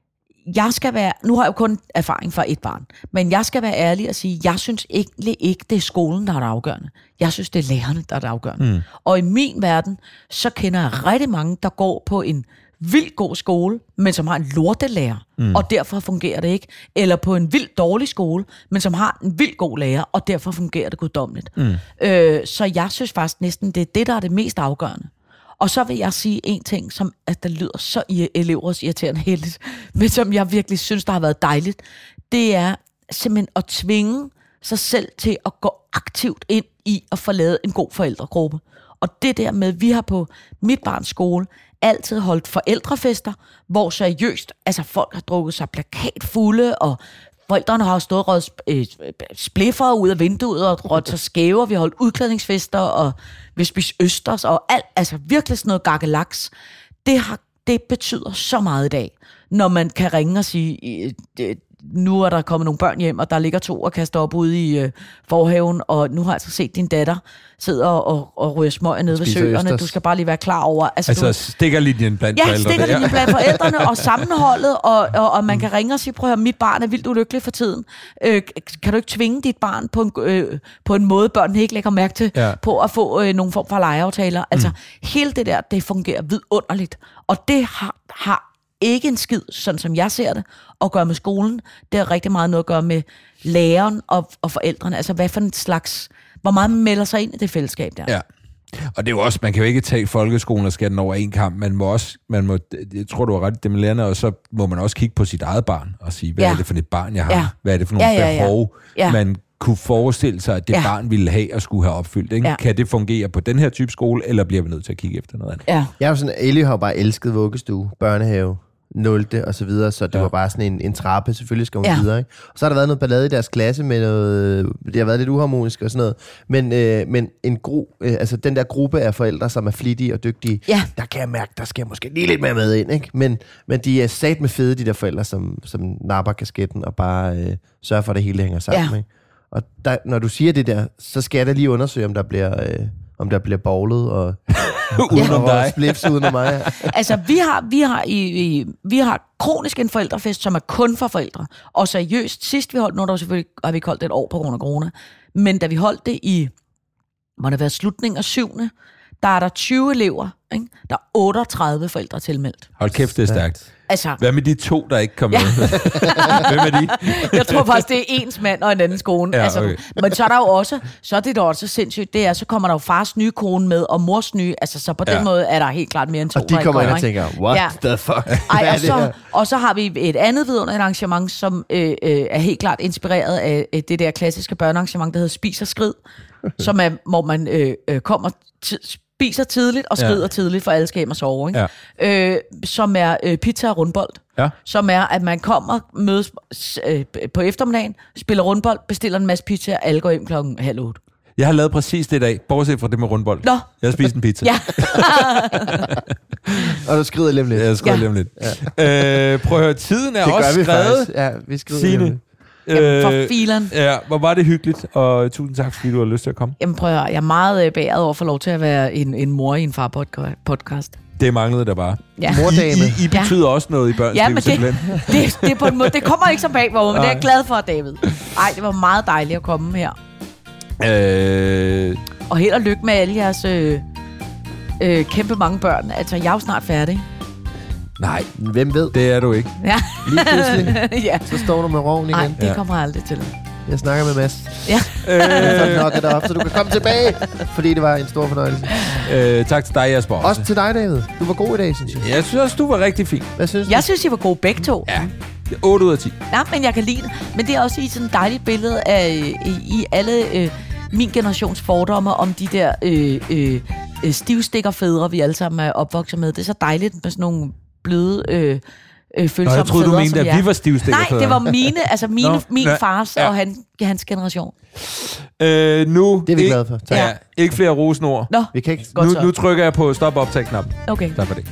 jeg skal være, nu har jeg jo kun erfaring fra et barn, men jeg skal være ærlig og sige, jeg synes egentlig ikke, det er skolen, der er det afgørende. Jeg synes, det er lærerne, der er det afgørende. Mm. Og i min verden, så kender jeg rigtig mange, der går på en vildt god skole, men som har en lortelærer, mm. og derfor fungerer det ikke. Eller på en vildt dårlig skole, men som har en vildt god lærer, og derfor fungerer det guddommeligt. Mm. Øh, så jeg synes faktisk næsten, det er det, der er det mest afgørende. Og så vil jeg sige en ting, som at der lyder så elevers irriterende heldigt, men som jeg virkelig synes, der har været dejligt. Det er simpelthen at tvinge sig selv til at gå aktivt ind i at få lavet en god forældregruppe. Og det der med, vi har på mit barns skole altid holdt forældrefester, hvor seriøst, altså folk har drukket sig plakatfulde, og forældrene har stået og røget øh, spliffer ud af vinduet og røget sig skæver. Vi har holdt udklædningsfester, og vi spiste østers, og alt, altså virkelig sådan noget gakkelaks. Det, har, det betyder så meget i dag, når man kan ringe og sige, øh, nu er der kommet nogle børn hjem, og der ligger to og kaster op ude i øh, forhaven, og nu har jeg altså set din datter sidder og, og ryger smøger nede ved søerne. Østers. Du skal bare lige være klar over... Altså, altså du, stikkerlinjen blandt ja, forældrene. Ja, stikkerlinjen blandt forældrene og sammenholdet, og, og, og man kan ringe og sige, prøv at høre, mit barn er vildt ulykkelig for tiden. Øh, kan du ikke tvinge dit barn på en, øh, på en måde, børnene ikke lægger mærke til, ja. på at få øh, nogle form for legeaftaler? Altså, mm. hele det der, det fungerer vidunderligt. Og det har... har ikke en skid, sådan som jeg ser det, at gøre med skolen. Det har rigtig meget noget at gøre med læreren og, og forældrene. Altså, hvad for en slags... Hvor meget man melder sig ind i det fællesskab der. Ja. Og det er jo også, man kan jo ikke tage folkeskolen og skære den over en kamp. Man må også, man må, jeg tror, du har ret, det med lærerne, og så må man også kigge på sit eget barn og sige, hvad ja. er det for et barn, jeg har? Ja. Hvad er det for nogle ja, ja, ja. behov, ja. man kunne forestille sig, at det ja. barn ville have og skulle have opfyldt. Ikke? Ja. Kan det fungere på den her type skole, eller bliver vi nødt til at kigge efter noget andet? Ja. Jeg er jo sådan, Ellie har bare elsket vuggestue, børnehave, nul og så videre, så det ja. var bare sådan en, en trappe, selvfølgelig skal hun Ja. videre, ikke? Og så har der været noget ballade i deres klasse med noget, det har været lidt uharmonisk og sådan noget, men, øh, men en gru, øh, altså den der gruppe af forældre, som er flittige og dygtige, Ja. der kan jeg mærke, der skal jeg måske lige lidt mere med ind, ikke? Men, men de er sat med fede, de der forældre, som, som napper kasketten og bare øh, sørger for, at det hele hænger sammen, Ja. ikke? Og der, når du siger det der, så skal jeg da lige undersøge, om der bliver, øh, om der bliver bowlet og Udenom og dig. splips udenom mig. Altså, vi har, vi har, i, i, vi har kronisk en forældrefest, som er kun for forældre. Og seriøst, sidst vi holdt, nu er der selvfølgelig, har vi ikke holdt det et år på grund af corona, men da vi holdt det i, må det være slutningen af syvende, der er der tyve elever, ikke? Der er otteogtredive forældre tilmeldt. Hold kæft, det er stærkt. Altså, Hvad med de to, der ikke kom Ja. med? Hvem er de? jeg tror faktisk, det er ens mand og en anden kone. Ja, altså, okay. Men så er der jo også, så er det da også sindssygt, det er, så kommer der jo fars nye kone med, og mors nye, altså så på den Ja. måde er der helt klart mere end to, Og de der kommer ind ikke og kommer, tænker, what Ja. the fuck? Ej, Hvad er og, det her? så, og så har vi et andet vidunderligt arrangement, som øh, øh, er helt klart inspireret af øh, det der klassiske børnearrangement, der hedder Spis og Skrid, som er, hvor man øh, øh, kommer t- spiser tidligt og skrider ja. tidligt, for alle skal hjem og sove, ikke? Ja. Øh, som er øh, pizza og rundbold. Ja. Som er, at man kommer, mødes øh, på eftermiddagen, spiller rundbold, bestiller en masse pizza, og alle går hjem klokken halv otte. Jeg har lavet præcis det i dag, bortset fra det med rundbold. Nå. Jeg har spist en pizza. Ja. Og du skrider lidt lidt. Jeg skriver Ja. ja. lidt. Ja. Øh, prøv at høre, tiden er Det også gør vi skrevet. faktisk. Ja, vi skrider Signe. lidt. Jamen, for filen. Ja, hvor var det hyggeligt, og tusind tak, fordi du har lyst til at komme. Jamen prøv at høre, jeg er meget øh, beæret over at få lov til at være en, en mor i en far-podcast. Det manglede der bare. Ja. Mordame. I, I, I betyder ja. også noget i børns Ja, liv, men det, simpelthen. det, det, er på en måde, det kommer ikke som bag på mig, men det er jeg glad for, David. Ej, det var meget dejligt at komme her. Øh, Og held og lykke med alle jeres øh, øh, kæmpe mange børn. Altså, jeg er jo snart færdig. nej, Hvem ved? det er du ikke. Ja. Lige pludselig, Ja. så står du med roven Nej, igen. det Ja. kommer jeg aldrig til. Jeg snakker med Mads. Ja. Jeg Øh, knokker dig op, så du kan komme tilbage, fordi det var en stor fornøjelse. øh, tak til dig, Jesper. Også til dig, David. Du var god i dag, synes jeg. Jeg synes også, du var rigtig fin. Hvad synes du? Jeg synes, I var gode begge to. Ja, otte ud af ti. Ja, men jeg kan lide det. Men det er også i sådan et dejligt billede af i, i alle øh, min generations fordomme om de der øh, øh, øh, stivstikkerfædre, vi alle sammen er opvokset med. Det er så dejligt med sådan nogle bløde øh, øh, følsomme Nå, jeg troede, du fædre, mente, som at jer. vi var stivstikkerfædre. Nej, det var mine, altså mine, Nå, min ja, fars ja. og han, hans generation. Øh, nu, Det er vi ikke- glade for. Tak. Ja, ikke flere rosenord. Nå, Vi kan ikke... godt Nu, så. nu trykker jeg på stop optag-knappen. Okay. Tak for det.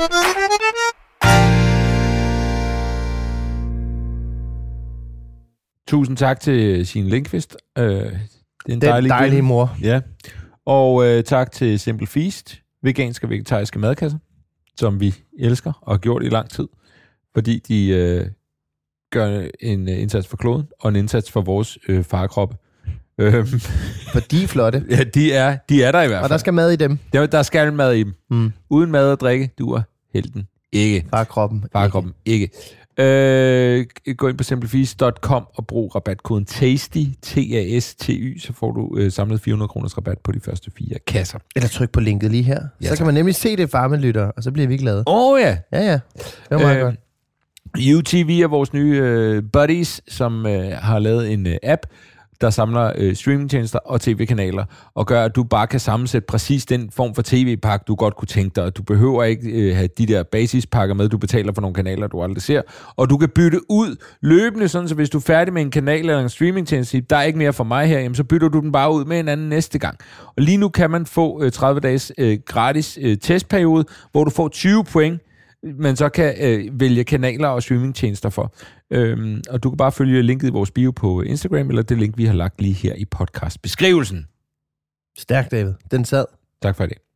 Tusind tak til Signe Lindqvist. Øh, det er en Den dejlig, dejlige kvinde. mor. Ja. Og øh, tak til Simple Feast, veganske og vegetariske madkasser, som vi elsker og har gjort i lang tid, fordi de øh, gør en øh, indsats for kloden og en indsats for vores øh, farkroppe. Øhm, For de er flotte. ja, de er, de er der i hvert fald. Og der skal mad i dem. Der, der skal mad i dem. Mm. Uden mad og drikke, duer helten ikke. Bare kroppen. Farkroppen ikke. Øh, gå ind på simple feast punktum com og brug rabatkoden TASTY, T A S T Y, så får du øh, samlet fire hundrede kroners rabat på de første fire kasser. Eller tryk på linket lige her. Ja, Så tak. kan man nemlig se det, farmelytter, og så bliver vi glade. Åh oh, ja. Ja, ja. Det var meget godt. U T V er vores nye øh, buddies, som øh, har lavet en øh, app, der samler øh, streamingtjenester og tv-kanaler, og gør, at du bare kan sammensætte præcis den form for tv-pakke, du godt kunne tænke dig. Du behøver ikke øh, have de der basispakker med, du betaler for nogle kanaler, du aldrig ser. Og du kan bytte ud løbende, sådan så hvis du er færdig med en kanal eller en streamingtjeneste, der er ikke mere for mig her, jamen, så bytter du den bare ud med en anden næste gang. Og lige nu kan man få øh, tredive dages øh, gratis øh, testperiode, hvor du får tyve point, man så kan øh, vælge kanaler og streamingtjenester for. Øhm, og du kan bare følge linket i vores bio på Instagram, eller det link, vi har lagt lige her i podcastbeskrivelsen. Stærk, David. Den sad. Tak for det.